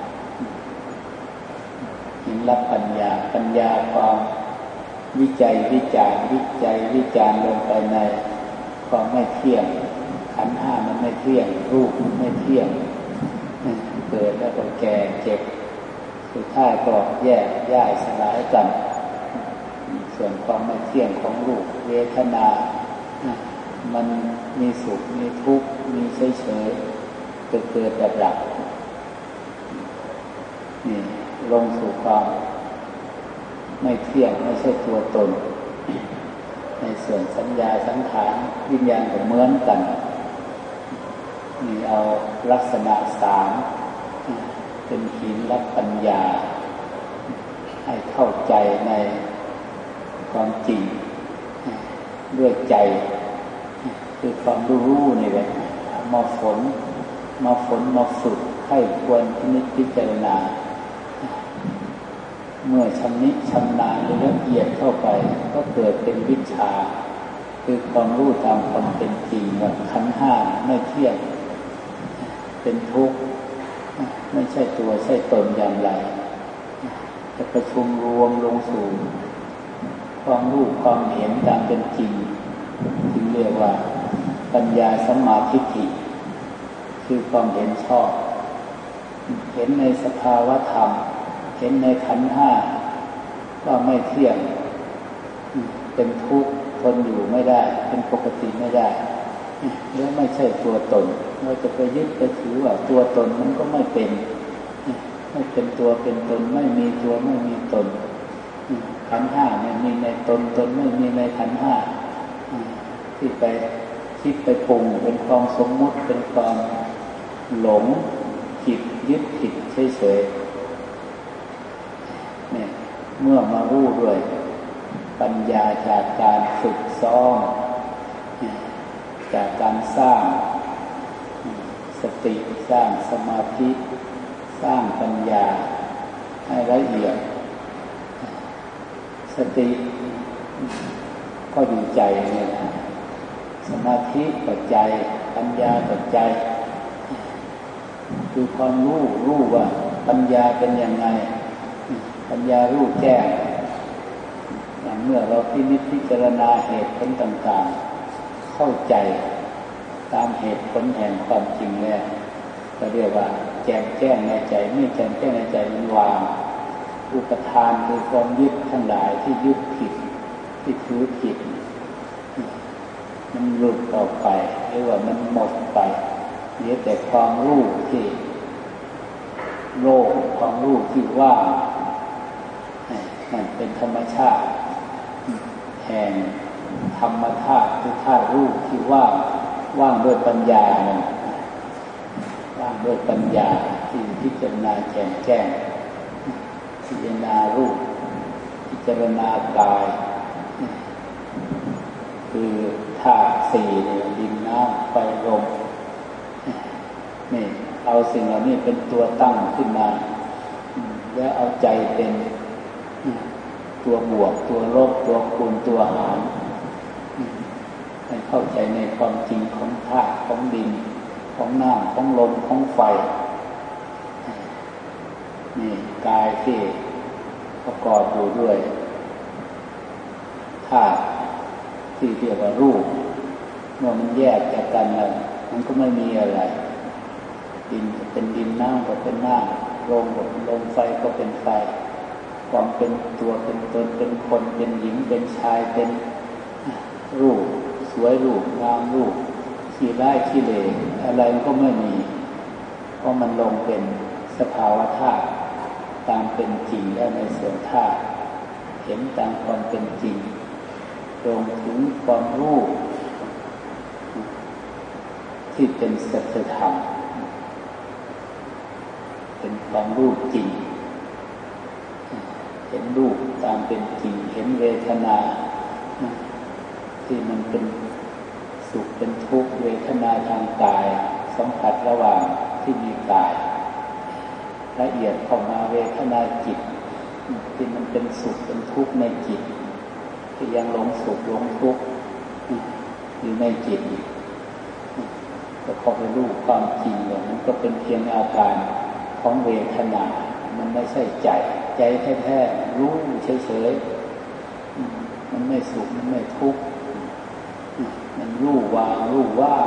[SPEAKER 1] หินรับปัญญาปัญญาความวิจัยวิจารณ์ลงไปในความไม่เที่ยงขันธ์ห้ามันไม่เที่ยงรูปมันไม่เที่ยงเกิดแล้วก็แก่เจ็บสุดท้ายก็แยกย้ายสลายกันส่วนความไม่เที่ยงของรูปเวทนามันมีสุขมีทุกข์มีเฉยๆเกิดดับนี่ลงสู่ความไม่เที่ยงไม่ใช่ตัวตนในส่วนสัญญาสังขารวิญญาณก็เหมือนกันนี่เอาลักษณะสามเป็นหินรับปัญญาให้เข้าใจในความจริงด้วยใจคือความรู้นี่แหละมาฝนมาฝึกให้ควรพิจารณาเมื่อชำนิชำนาญละเอียดเข้าไปก็เกิดเป็นวิชาคือความรู้ตามความเป็นจริงว่าขันธ์ห้าไม่เที่ยงเป็นทุกข์ไม่ใช่ตัวใช่ตนอย่างไรจะประชุมรวมลงสู่ความรู้ความเห็นตามเป็นจริงจึงเรียกว่าปัญญาสัมมาทิฏฐิคือความเห็นชอบเห็นในสภาวะธรรมเห็นในขันธ์ห้าว่าไม่เที่ยงเป็นทุกข์ทนอยู่ไม่ได้เป็นปกติไม่ได้และไม่ใช่ตัวตนเราจะไปยึดไปถือว่าตัวตนมันก็ไม่เป็นตัวเป็นตนไม่มีตัวไม่มีตนขันธ์ห้าไม่มีในตนไม่มีในขันธ์ห้าที่ไปคิดไปปรุงเป็นความสมมุติเป็นความหลงผิดยึดผิดเฉยๆเนี่ยเมื่อมารู้ด้วยปัญญาจากการฝึกซ้อมจากการสร้างสติสร้างสมาธิสร้างปัญญาให้ละเอียดสติก็อยู่ใจเนี่ยนะสมาธิกับใจปัญญากับใจคือความรู้ว่าปัญญาเป็นยังไงปัญญารู้แจ้งอย่างเมื่อเราพิจารณาเหตุผลต่างๆเข้าใจตามเหตุผลแห่งความจริงแล้วก็เรียกว่าแจ่มแจ้งในใจไม่แจ่มแจ้งในใจมันวางอุปทานคือความยึดทั้งหลายที่ยึดผิดที่ถือผิดมันหลุดออกไปหรือว่ามันหมดไปเหลือแต่ความรู้ที่โลกความรู้ที่ว่างนั่นเป็นธรรมชาติแห่งธรรมธาตุคือธาตุรู้ที่ว่างด้วยปัญญาเนี่ยว่างด้วยปัญญาที่พิจารณาแจ่มแจ้งพิจารณารูปพิจารณากายคือธาตุสี่เนี่ยดินน้ำไฟลมนี่เอาสิ่งเหล่านี้เป็นตัวตั้งขึ้นมาแล้วเอาใจเป็นตัวบวกตัวลบตัวคูณตัวหารให้เข้าใจในความจริงของธาตุของดินของน้ำของลมของไฟนี่กายที่ประกอบอยู่ด้วยธาตุที่เรียกว่ารูปเมื่อมันแยกจากกันแล้วมันก็ไม่มีอะไรดินก็เป็นดินน้ำก็เป็นน้ำลมก็เป็นลมไฟก็เป็นไฟความเป็นตัวเป็นตนเป็นคนเป็นหญิงเป็นชายเป็นรูปสวยรูปงามรูปขี้ร้ายขี้เหร่อะไรก็ไม่มีเพราะมันลงเป็นสภาวะธาตุตามเป็นจริงและในส่วนธาตุเห็นตามความเป็นจริงตรงถึงความรู้ที่เป็นสัจธรรมเป็นความรู้จริงเห็นรูปตามเป็นจริงเห็นเวทนาที่มันเป็นสุขเป็นทุกข์เวทนาทางกายสัมผัสระหว่างที่มีกายละเอียดเข้ามาเวทนาจิตที่มันเป็นสุขเป็นทุกข์ในจิตที่ยังหลงสุขหลงทุกข์อยู่ในจิตก็เข้าไปรู้ความจริงว่ามันก็เป็นเพียงอาการของเวทนามันไม่ใช่ใจแท้ๆรู้เฉยๆมันไม่สุขมันไม่ทุกข์มันรู้ว่าง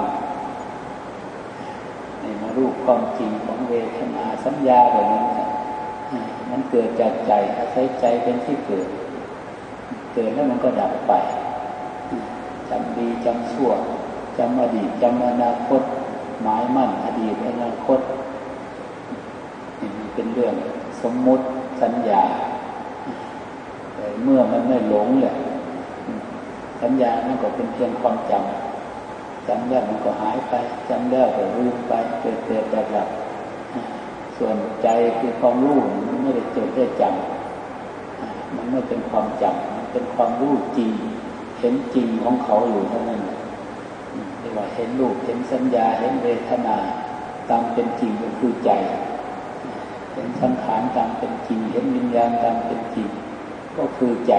[SPEAKER 1] นี่มารู้ความจริงของเวทนาสัญญาแบบนั้นมันเกิดจากใจอาศัยใจเป็นที่เกิดแล้วมันก็ดับไปจำดีจำชั่วจำอดีตจำอนาคตหมายมั่นอดีตอนาคตนี่มันเป็นเรื่องสมมุติสัญญาแต่เมื่อมันไม่หลงเลยสัญญานั่นก็เป็นเพียงความจจำได้มันก็หายไปจำได้ก็ลืมไปเกิดดับส่วนใจคือความรู้มันไม่ได้จดได้จำมันไม่เป็นความจำมันเป็นความรู้จริงเห็นจริงของเขาอยู่เท่านั้นเรียกว่าเห็นรูปเห็นสัญญาเห็นเวทนาตามเป็นจริงก็คือใจเห็นสังขารตามเป็นจริงเห็นวิญญาณตามเป็นจริงก็คือใจ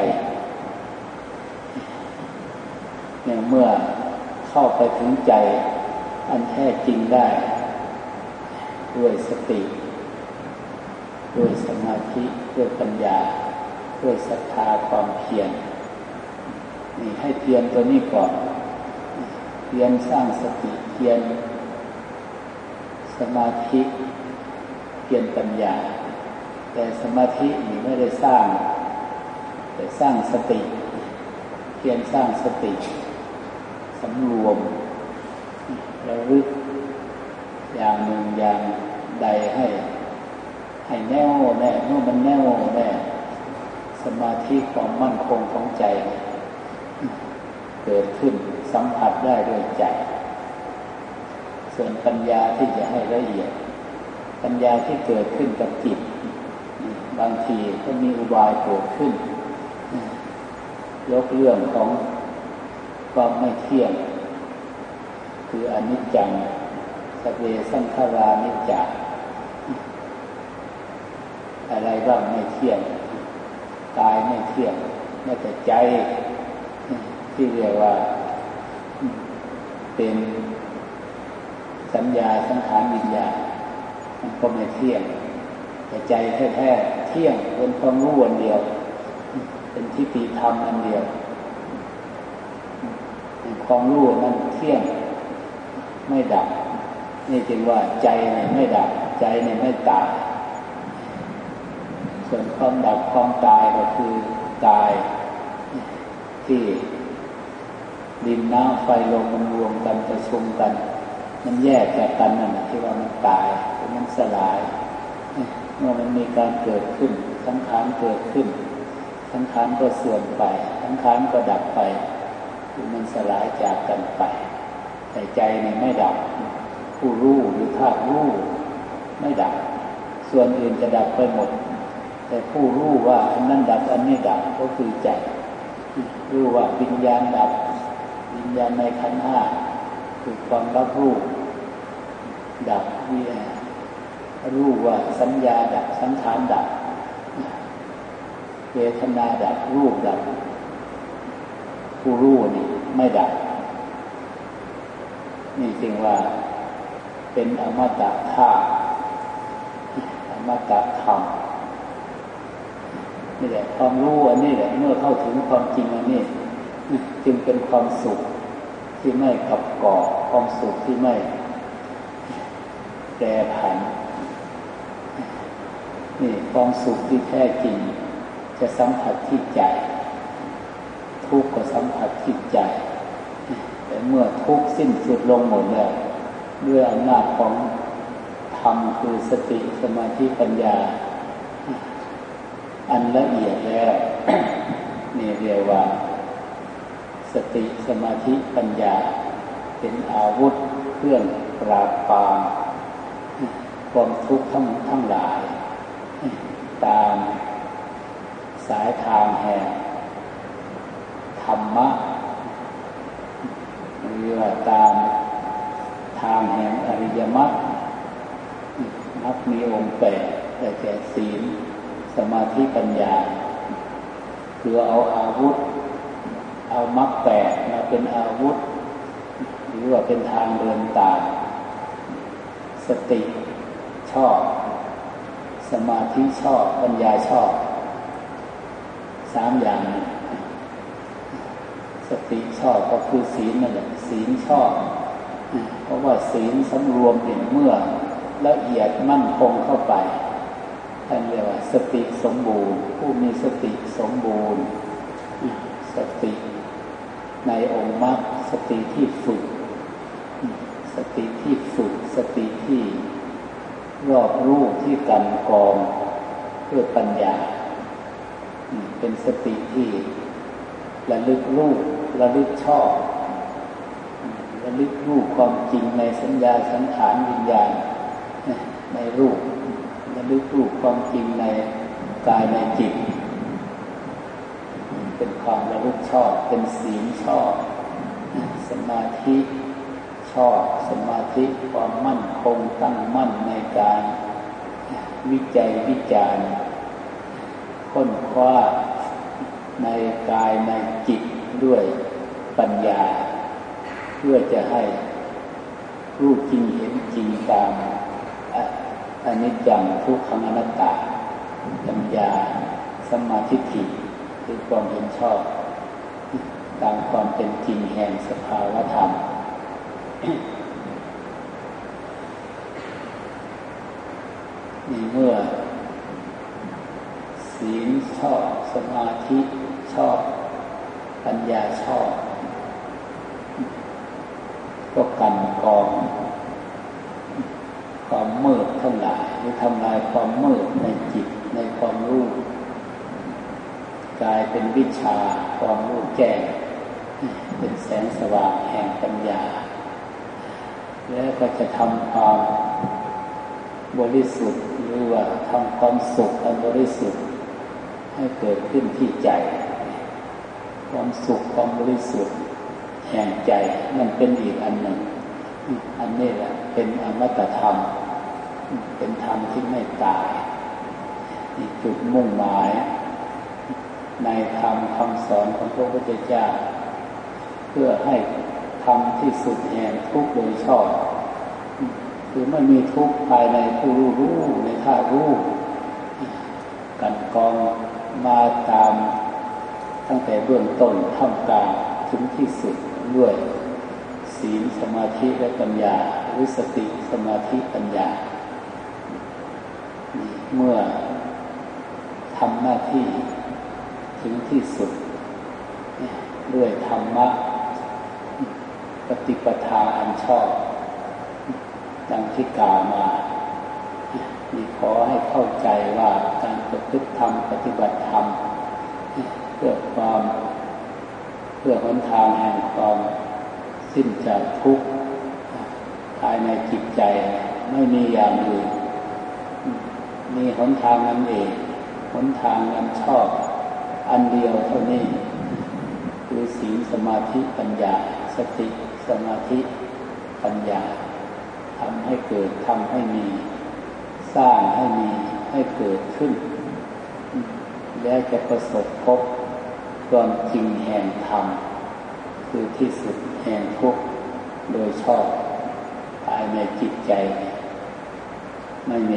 [SPEAKER 1] เนี่ยเมื่อเข้าไปถึงใจอันแท้จริงได้ด้วยสติด้วยสมาธิด้วยปัญญาด้วยศรัทธาความเพียรนี่ให้เพียรตัวนี้ก่อนเพียรสร้างสติเพียรสมาธิเพียรปัญญาแต่สมาธินี่ไม่ได้สร้างแต่สร้างสติเพียรสร้างสติสำรวมระลึกอย่างหนึ่งอย่างใดให้แน่วแน่เมื่อมันแน่วแน่สมาธิความมั่นคงของใจเกิดขึ้นสัมผัสได้ด้วยใจส่วนปัญญาที่จะให้ละเอียดปัญญาที่เกิดขึ้นกับจิตบางทีก็มีอุบายเกิดขึ้นยกเรื่องของความไม่เที่ยงคืออนิจจังสัพเพสังขารานิจจาอะไรบ้างไม่เที่ยงกายไม่เที่ยงแม้แต่ใจที่เรียกว่าเป็นสัญญาสังขารวิญญาณมันก็ไม่เที่ยงแต่ใจแท้ๆเที่ยงเป็นความรู้อันเดียวเป็นทิฏฐิธรรมอันเดียวความรู้นั้นเที่ยงไม่ดับนี่จึงว่าใจเนี่ยไม่ดับใจเนี่ยไม่ตายส่วนความดับความตายก็คือกายที่ดินน้ำไฟลมมันรวมกันประชุมกันมันแยกจากกันนั่นที่ว่ามันตายมันสลายเมื่อมันมีการเกิดขึ้นสังขารเกิดขึ้นสังขารก็เสื่อมไปสังขารก็ดับไปมันสลายจากกันไปแต่ใจเนี่ยไม่ดับผู้รู้หรือธาตุรู้ไม่ดับส่วนอื่นจะดับไปหมดแต่ผู้รู้ว่าอันนั้นดับอันนี้ดับก็คือใจรู้ว่าวิญญาณดับวิญญาณในขันธ์ห้าคือความรับรู้ดับรู้ว่าสัญญาดับสังขารดับเวทนาดับรูปดับผู้รู้นี่ไม่ดับนี่จึงว่าเป็นอมตะธาตุอมตะธรรมนี่แหละความรู้อันนี้แหละเมื่อเข้าถึงความจริงอันนี้จึงเป็นความสุขที่ไม่กับก่อความสุขที่ไม่แปรผันนี่ความสุขที่แท้จริงจะสัมผัสที่ใจทุกข์ก็สัมผัสที่ใจแต่เมื่อทุกข์สิ้นสุดลงหมดแล้วด้วยอำนาจของธรรมคือสติสมาธิปัญญาอันละเอียดแล้ว นี่เรียกว่าสติสมาธิปัญญาเป็นอาวุธเครื่องปราบปรามความทุกข์ทั้งหลายตามสายทางแห่งธรรมะหรือว่าตามทางแห่งอริยมรรคมรรคมีองค์แปดได้แก่ศีลสมาธิปัญญาคือเอาอาวุธเอามรรคแปดมาเป็นอาวุธหรือว่าเป็นทางเดินตามสติชอบสมาธิชอบปัญญาชอบสามอย่างสติชอบก็คือศีลนั่นแหละศีลชอบเพราะว่าศีลสำรวมเห็นเมื่อละเอียดมั่นคงเข้าไปท่านเรียกว่าสติสมบูรณ์ผู้มีสติสมบูรณ์สติในองค์มรรคสติที่ฝึกสติที่ฝึกสติที่รอบรู้ที่กันกองเพื่อปัญญาเป็นสติที่ระลึกรู้ระลึกชอบระลึกรู้ความจริงในสัญญาสังขารวิญญาณในรูประลึกรู้ความจริงในกายในจิตเป็นความระลึกชอบเป็นศีลชอบสมาธิชอบสมาธิความมั่นคงตั้งมั่นในการวิจัยวิจารณ์ค้นคว้าในกายในจิตด้วยปัญญาเพื่อจะให้รู้จริงเห็นจริงตามอนิจจังทุกขังอนัตตาปัญญาสัมมาทิฏฐิคือความเห็นชอบตามความเป็นจริงแห่งสภาวธรรมนี่เมื่อศีลชอบสมาธิชอบปัญญาชอบก็กันกองความมืดทั้งหลายหรือทำลายความมืดในจิตในความรู้กลายเป็นวิชาความรู้แจ้งเป็นแสงสว่างแห่งปัญญาแล้วก็จะทำความบริสุทธิ์หรือว่าทำความสุขอันบริสุทธิ์ให้เกิดขึ้นที่ใจความสุขความบริสุทธิ์แห่งใจมันเป็นอีกอันหนึ่งอันนี้แหละเป็นอมตะธรรมเป็นธรรมที่ไม่ตายนี่จุดมุ่งหมายในธรรมคำสอนของพระพุทธเจ้าเพื่อให้ทำที่สุดแห่งทุกข์โดยชอบคือไม่มีทุกข์ภายในผู้รู้ในธาตุรู้กันกองมาตามตั้งแต่เบื้องต้นท่ามกลางถึงที่สุดด้วยศีลสมาธิและปัญญาหรือสติสมาธิปัญญาเมื่อทำหน้าที่ถึงที่สุดด้วยธรรมะปฏิปทาอันชอบดังที่กล่าวมานี่ขอให้เข้าใจว่าการประพฤติธรรมปฏิบัติธรรมเพื่อหนทางแห่งความสิ้นจากทุกข์ภายในจิตใจไม่มีอย่างอื่นมีหนทางนั้นเองหนทางนั้นชอบอันเดียวเท่านี้คือศีลสมาธิปัญญาสติสมาธิปัญญาทำให้เกิดทำให้มีสร้างให้มีให้เกิดขึ้นและจะประสบพบความจริงแห่งธรรมคือที่สุดแห่งทุกข์โดยชอบภายในจิตใจไม่มี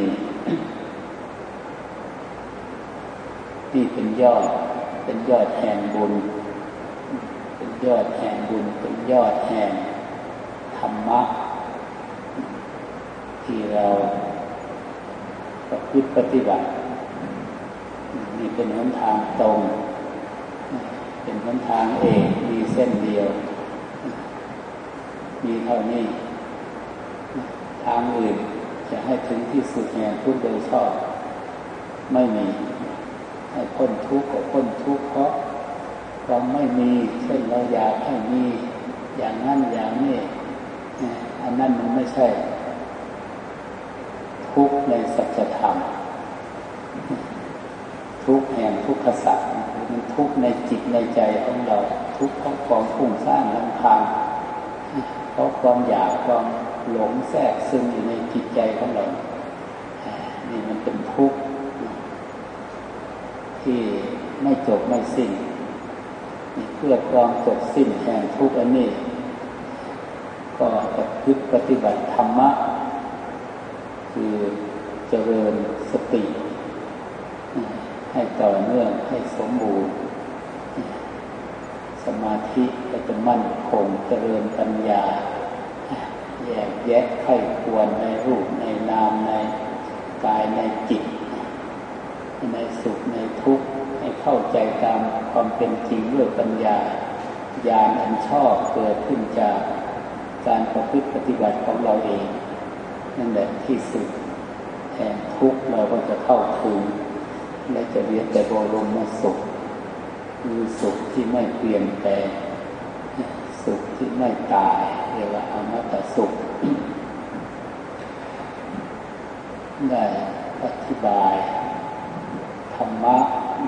[SPEAKER 1] นี่เป็นยอดแห่งบุญเป็นยอดแห่งบุญเป็นยอดแห่งธรรมะที่เราประพฤติปฏิบัตินี่เป็นหนทางตรงเป็นหนทางเอกมีเส้นเดียวมีเท่านี้ทางอื่นจะให้ถึงที่สุดแห่งทุกข์โดยชอบไม่มีให้พ้นทุกข์ก็พ้นทุกข์เพราะเราไม่มีเช่นเราอยากให้มีอย่างนั้นอย่างนี้อันนั้นมันไม่ใช่ทุกข์ในสัจธรรมทุกข์แห่งทุกขสัจมันทุกข์ในจิตในใจของเราทุกข์เพราะความฟุ้งซ่านรำคาญเพราะความอยากความหลงแทรกซึมอยู่ในจิตใจของเรานี่มันเป็นทุกข์ที่ไม่จบไม่สิ้นเพื่อความจบสิ้นแห่งทุกข์อันนี้ก็จะพึกปฏิบัติธรรมะคือเจริญสติให้ต่อเนื่องให้สมบูรณ์สมาธิก็จะมั่นคงเจริญปัญญาแยกแยะไข้ควรในรูปในนามในกายในจิตในสุขในทุกข์ให้เข้าใจตามความเป็นจริงด้วยปัญญาญาณอันชอบเกิดขึ้นจากการประพฤติปฏิบัติของเราเองนั่นแหละที่สุดแห่งทุกข์เราก็จะเข้าถึงและจะเรียนแต่บรมสุขคือสุขที่ไม่เปลี่ยนแปลงสุขที่ไม่ตายรียกว่าอมตะสุขได้อธิบายธรรมะ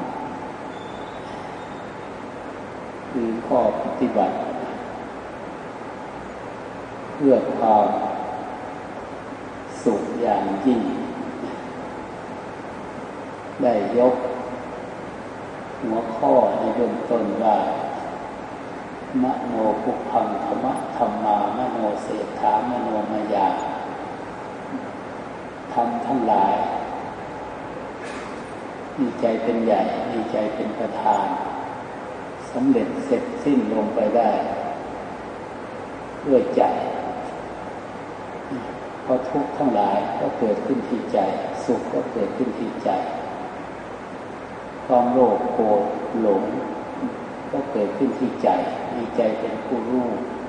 [SPEAKER 1] คือข้อปฏิบัติเพื่อความสุขอย่างยิ่งได้ยกหัวข้อในเบื้องต้นว่ามโนปุพังธรรมะธรรมามโนเศรษฐามโนมายาธรรมทั้งหลายมีใจเป็นใหญ่มีใจเป็นประธานสำเร็จเสร็จสิ้นลงไปได้ด้วยใจเพราะทุกข์ทั้งหลายก็เกิดขึ้นที่ใจสุขก็เกิดขึ้นที่ใจความโลภโกรธหลงก็เกิดขึ้นที่ใจมีใจเป็นผู้รู้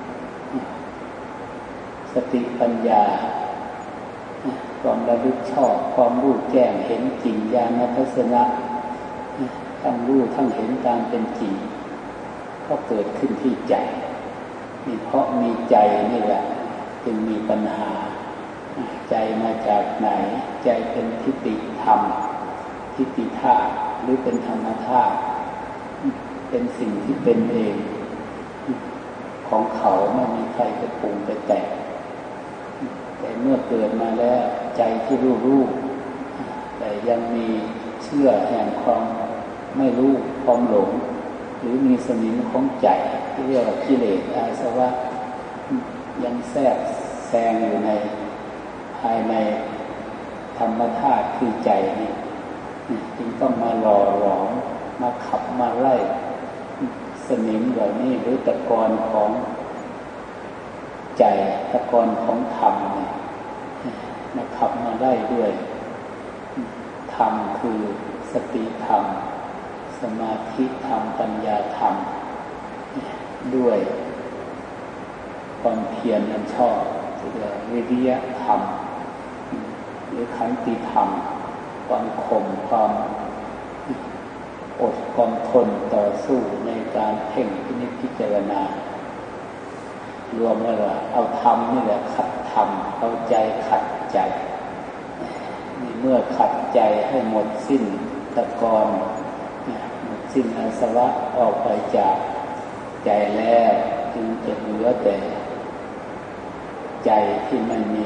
[SPEAKER 1] สติปัญญาความระลึกชอบความรู้แจ้งเห็นจริงญาณทัศนะทั้งรู้ทั้งเห็นตามเป็นจริงก็เกิดขึ้นที่ใจนี่เพราะมีใจนี่แหละจึงมีปัญหาใจมาจากไหนใจเป็นทิฏฐิธรรมทิฏฐิธาตุหรือเป็นธรรมธาตุเป็นสิ่งที่เป็นเองของเขาไม่มีใครไปปรุงไปแต่งแต่เมื่อเกิดมาแล้วใจที่รู้แต่ยังมีเชื่อแห่งความไม่รู้ความหลงหรือมีสนิมของใจที่เรียกว่ากิเลสอาสวะยังแทรกแซงอยู่ในภายในธรรมธาตุคือใจนี่จึงต้องมาหล่อหลอมมาขับมาไล่สนิมเหล่านี้หรือตะกอนของใจตะกอนของธรรมเนี่ยมาขับมาไล่ด้วยธรรมคือสติธรรมสมาธิธรรมปัญญาธรรมด้วยความเพียรอันชอบเรียกวิริยะธรรมหรือขันติธรรมความข่มความอดความทนต่อสู้ในการเพ่งพิจารณารวมแล้วว่าเอาธรรมนี่แหละขัดธรรมเอาใจขัดใจนี่เมื่อขัดใจให้หมดสิ้นตะกอนหมดสิ้นอาสวะออกไปจากใจแล้วจึงจะเหลือแต่ใจที่ไม่มี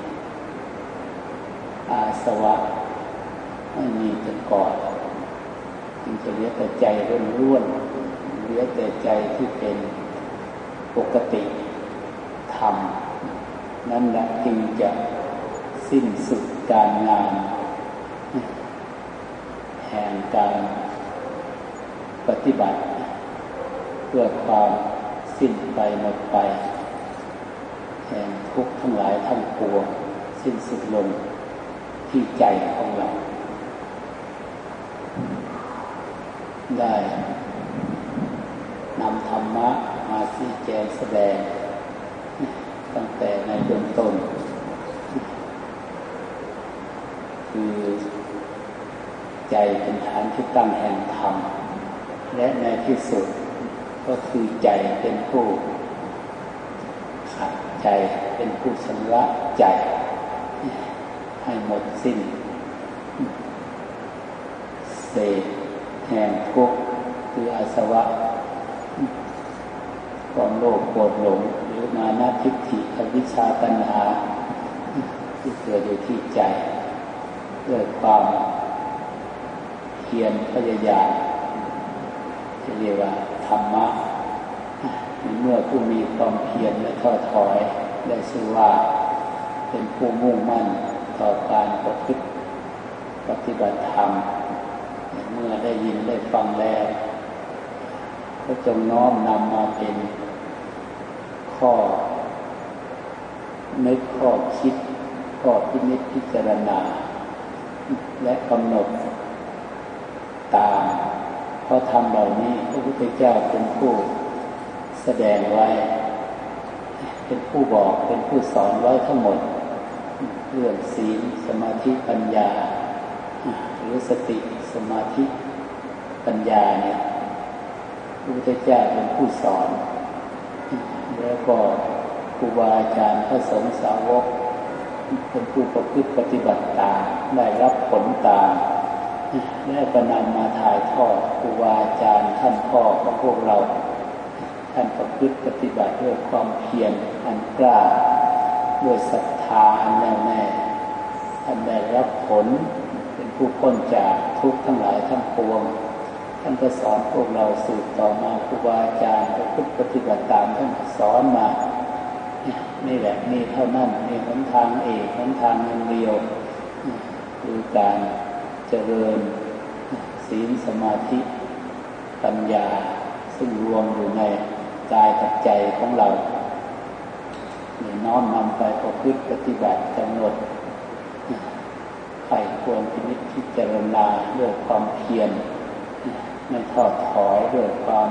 [SPEAKER 1] อาสวะไม่มีตะกอนจึงจะเหลือแต่ใจล้วนๆเหลือแต่ใจที่เป็นปกติธรรมนั่นแหละจึงจะสิ้นสุดการงานแห่งการปฏิบัติเพื่อความสิ้นไปหมดไปแห่งทุกข์ทั้งหลายทั้งปวงสิ้นสุดลงที่ใจของเราได้นำธรรมะมาชี้แจงแสดงตั้งแต่ในเบื้องต้นคือใจเป็นฐานที่ตั้งแห่งธรรมและในที่สุดก็คือใจเป็นผู้ขัดใจเป็นผู้ชำระใจให้หมดสิ้นเศษแห่งทุกข์คืออาสวะความโลภโกรธหลงหรือมานะทิฏฐิอวิชชาตัณหาที่เกิดอยู่ที่ใจด้วยความเพียรพยายามจะเรียกว่าธรรมะเมื่อผู้มีความเพียรและท้อถอยได้ชื่อว่าเป็นผู้มุ่งมั่นต่อการประพฤติปฏิบัติธรรมเมื่อได้ยินได้ฟังแล้วก็จงน้อมนำมาเป็นข้อนึกข้อคิดข้อพินิจพิจารณาและกำหนดตามเพราะธรรมเหล่านี้พระพุทธเจ้าเป็นผู้แสดงไว้เป็นผู้บอกเป็นผู้สอนไว้ทั้งหมดเรื่องศีลสมาธิปัญญาหรือสติสมาธิปัญญาเนี่ยพระพุทธเจ้าเป็นผู้สอนแล้วก็ครูบาอาจารย์พระสงฆ์สาวกเป็นผู้ประพฤติปฏิบัติตามได้รับผลตามและก็นำมาถ่ายทอดครูบาอาจารย์ท่านพ่อของพวกเราท่านประพฤติปฏิบัติด้วยความเพียรอันกล้าด้วยศรัทธาอันแน่วแน่ท่านได้รับผลเป็นผู้พ้นจากทุกข์ทั้งหลายทั้งปวงท่านก็สอนพวกเราสืบต่อมาครูบาอาจารย์ประพฤติปฏิบัติตามท่านสอนมานี่แหละนี่เท่านั้นนี่หนทางเอกหนทางเดียวคือการเจริญศีลสมาธิปัญญาซึ่งรวมอยู่ในกายกับใจของเราน้อมนำไปประพฤติปฏิบัติกำหนดใครควรพิจารณาด้วยความเพียรไม่ทอดถอยด้วยความ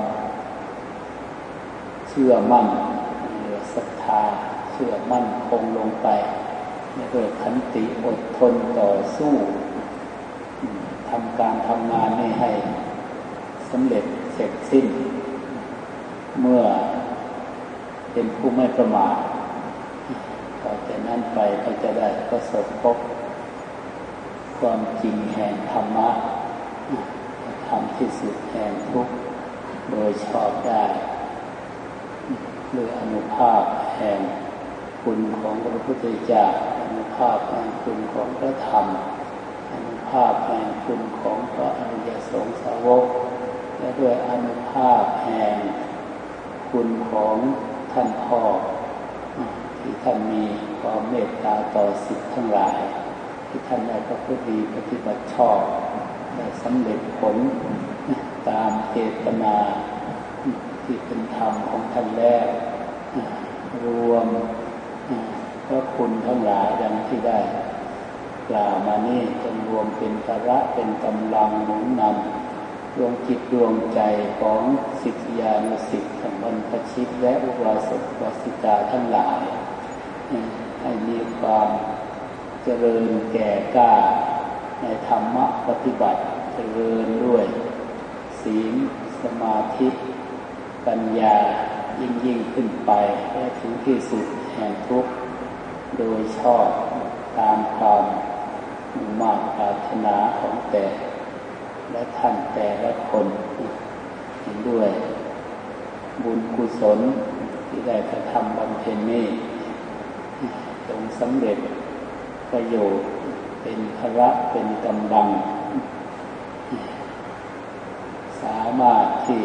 [SPEAKER 1] เชื่อมั่นศรัทธาเชื่อมั่นคงลงไปด้วยขันติอดทนต่อสู้ทำการทำงานให้สำเร็จเสร็จสิ้นเมื่อเป็นผู้ไม่ประมาทต่อจากนั้นไปก็จะได้ประสบพบความจริงแห่งธรรมะธรรมที่สุดแห่งทุกข์โดยชอบได้ด้วยอนุภาพแห่งคุณของพระพุทธเจ้าอนุภาพแห่งคุณของพระธรรมอนุภาพแห่งคุณของพระอริยสงฆ์สาวกและด้วยอนุภาพแห่งคุณของท่านพ่อที่ท่านมีความเมตตาต่อศิษย์ทั้งหลายที่ท่านได้ประพฤติดีปฏิบัติชอบได้สำเร็จผลตามเจตนาที่เป็นธรรมของท่านแล้วรวมพระคุณทั้งหลายดังที่ได้กล่าวมานี่จนรวมเป็นพละเป็นกำลังหนุนนำดวงจิตดวงใจของศิษยานุศิษย์ทั้งบรรพชิตและอุบาสกอุบาสิกาทั้งหลายให้มีความเจริญแก่กล้าในธรรมะปฏิบัติเจริญด้วยศีลสมาธิปัญญายิ่งขึ้นไปและถึงที่สุดแห่งทุกข์โดยชอบตามความมุ่งมั่นปรารถนาของแต่และท่านแต่ละคนเห็นด้วยบุญกุศลที่ได้กระทำบำเพ็ญนี้จงสำเร็จประโยชน์เป็นพละเป็นกำลังสามารถที่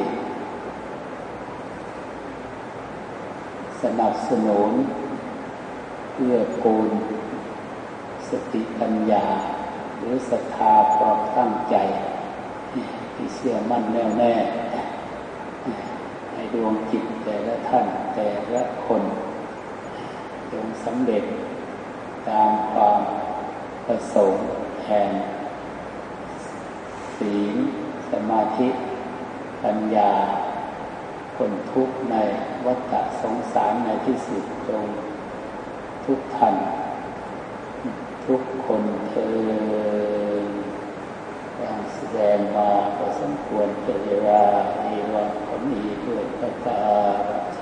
[SPEAKER 1] สนับสนุนเพื่อกูลสติปัญญาหรือศรัทธาความตั้งใจที่เชื่อมั่นแน่วแน่ให้ดวงจิตแต่ละท่านแต่ละคนจงสำเร็จตามความประสงค์แห่งศีลสมาธิปัญญาพ้นทุกข์ในวัฏสงสารในที่สุดจงทุกท่านทุกคนเถิดการแสดงมาพอสมควรแก่เวลาในวันนี้ด้วยประกาศ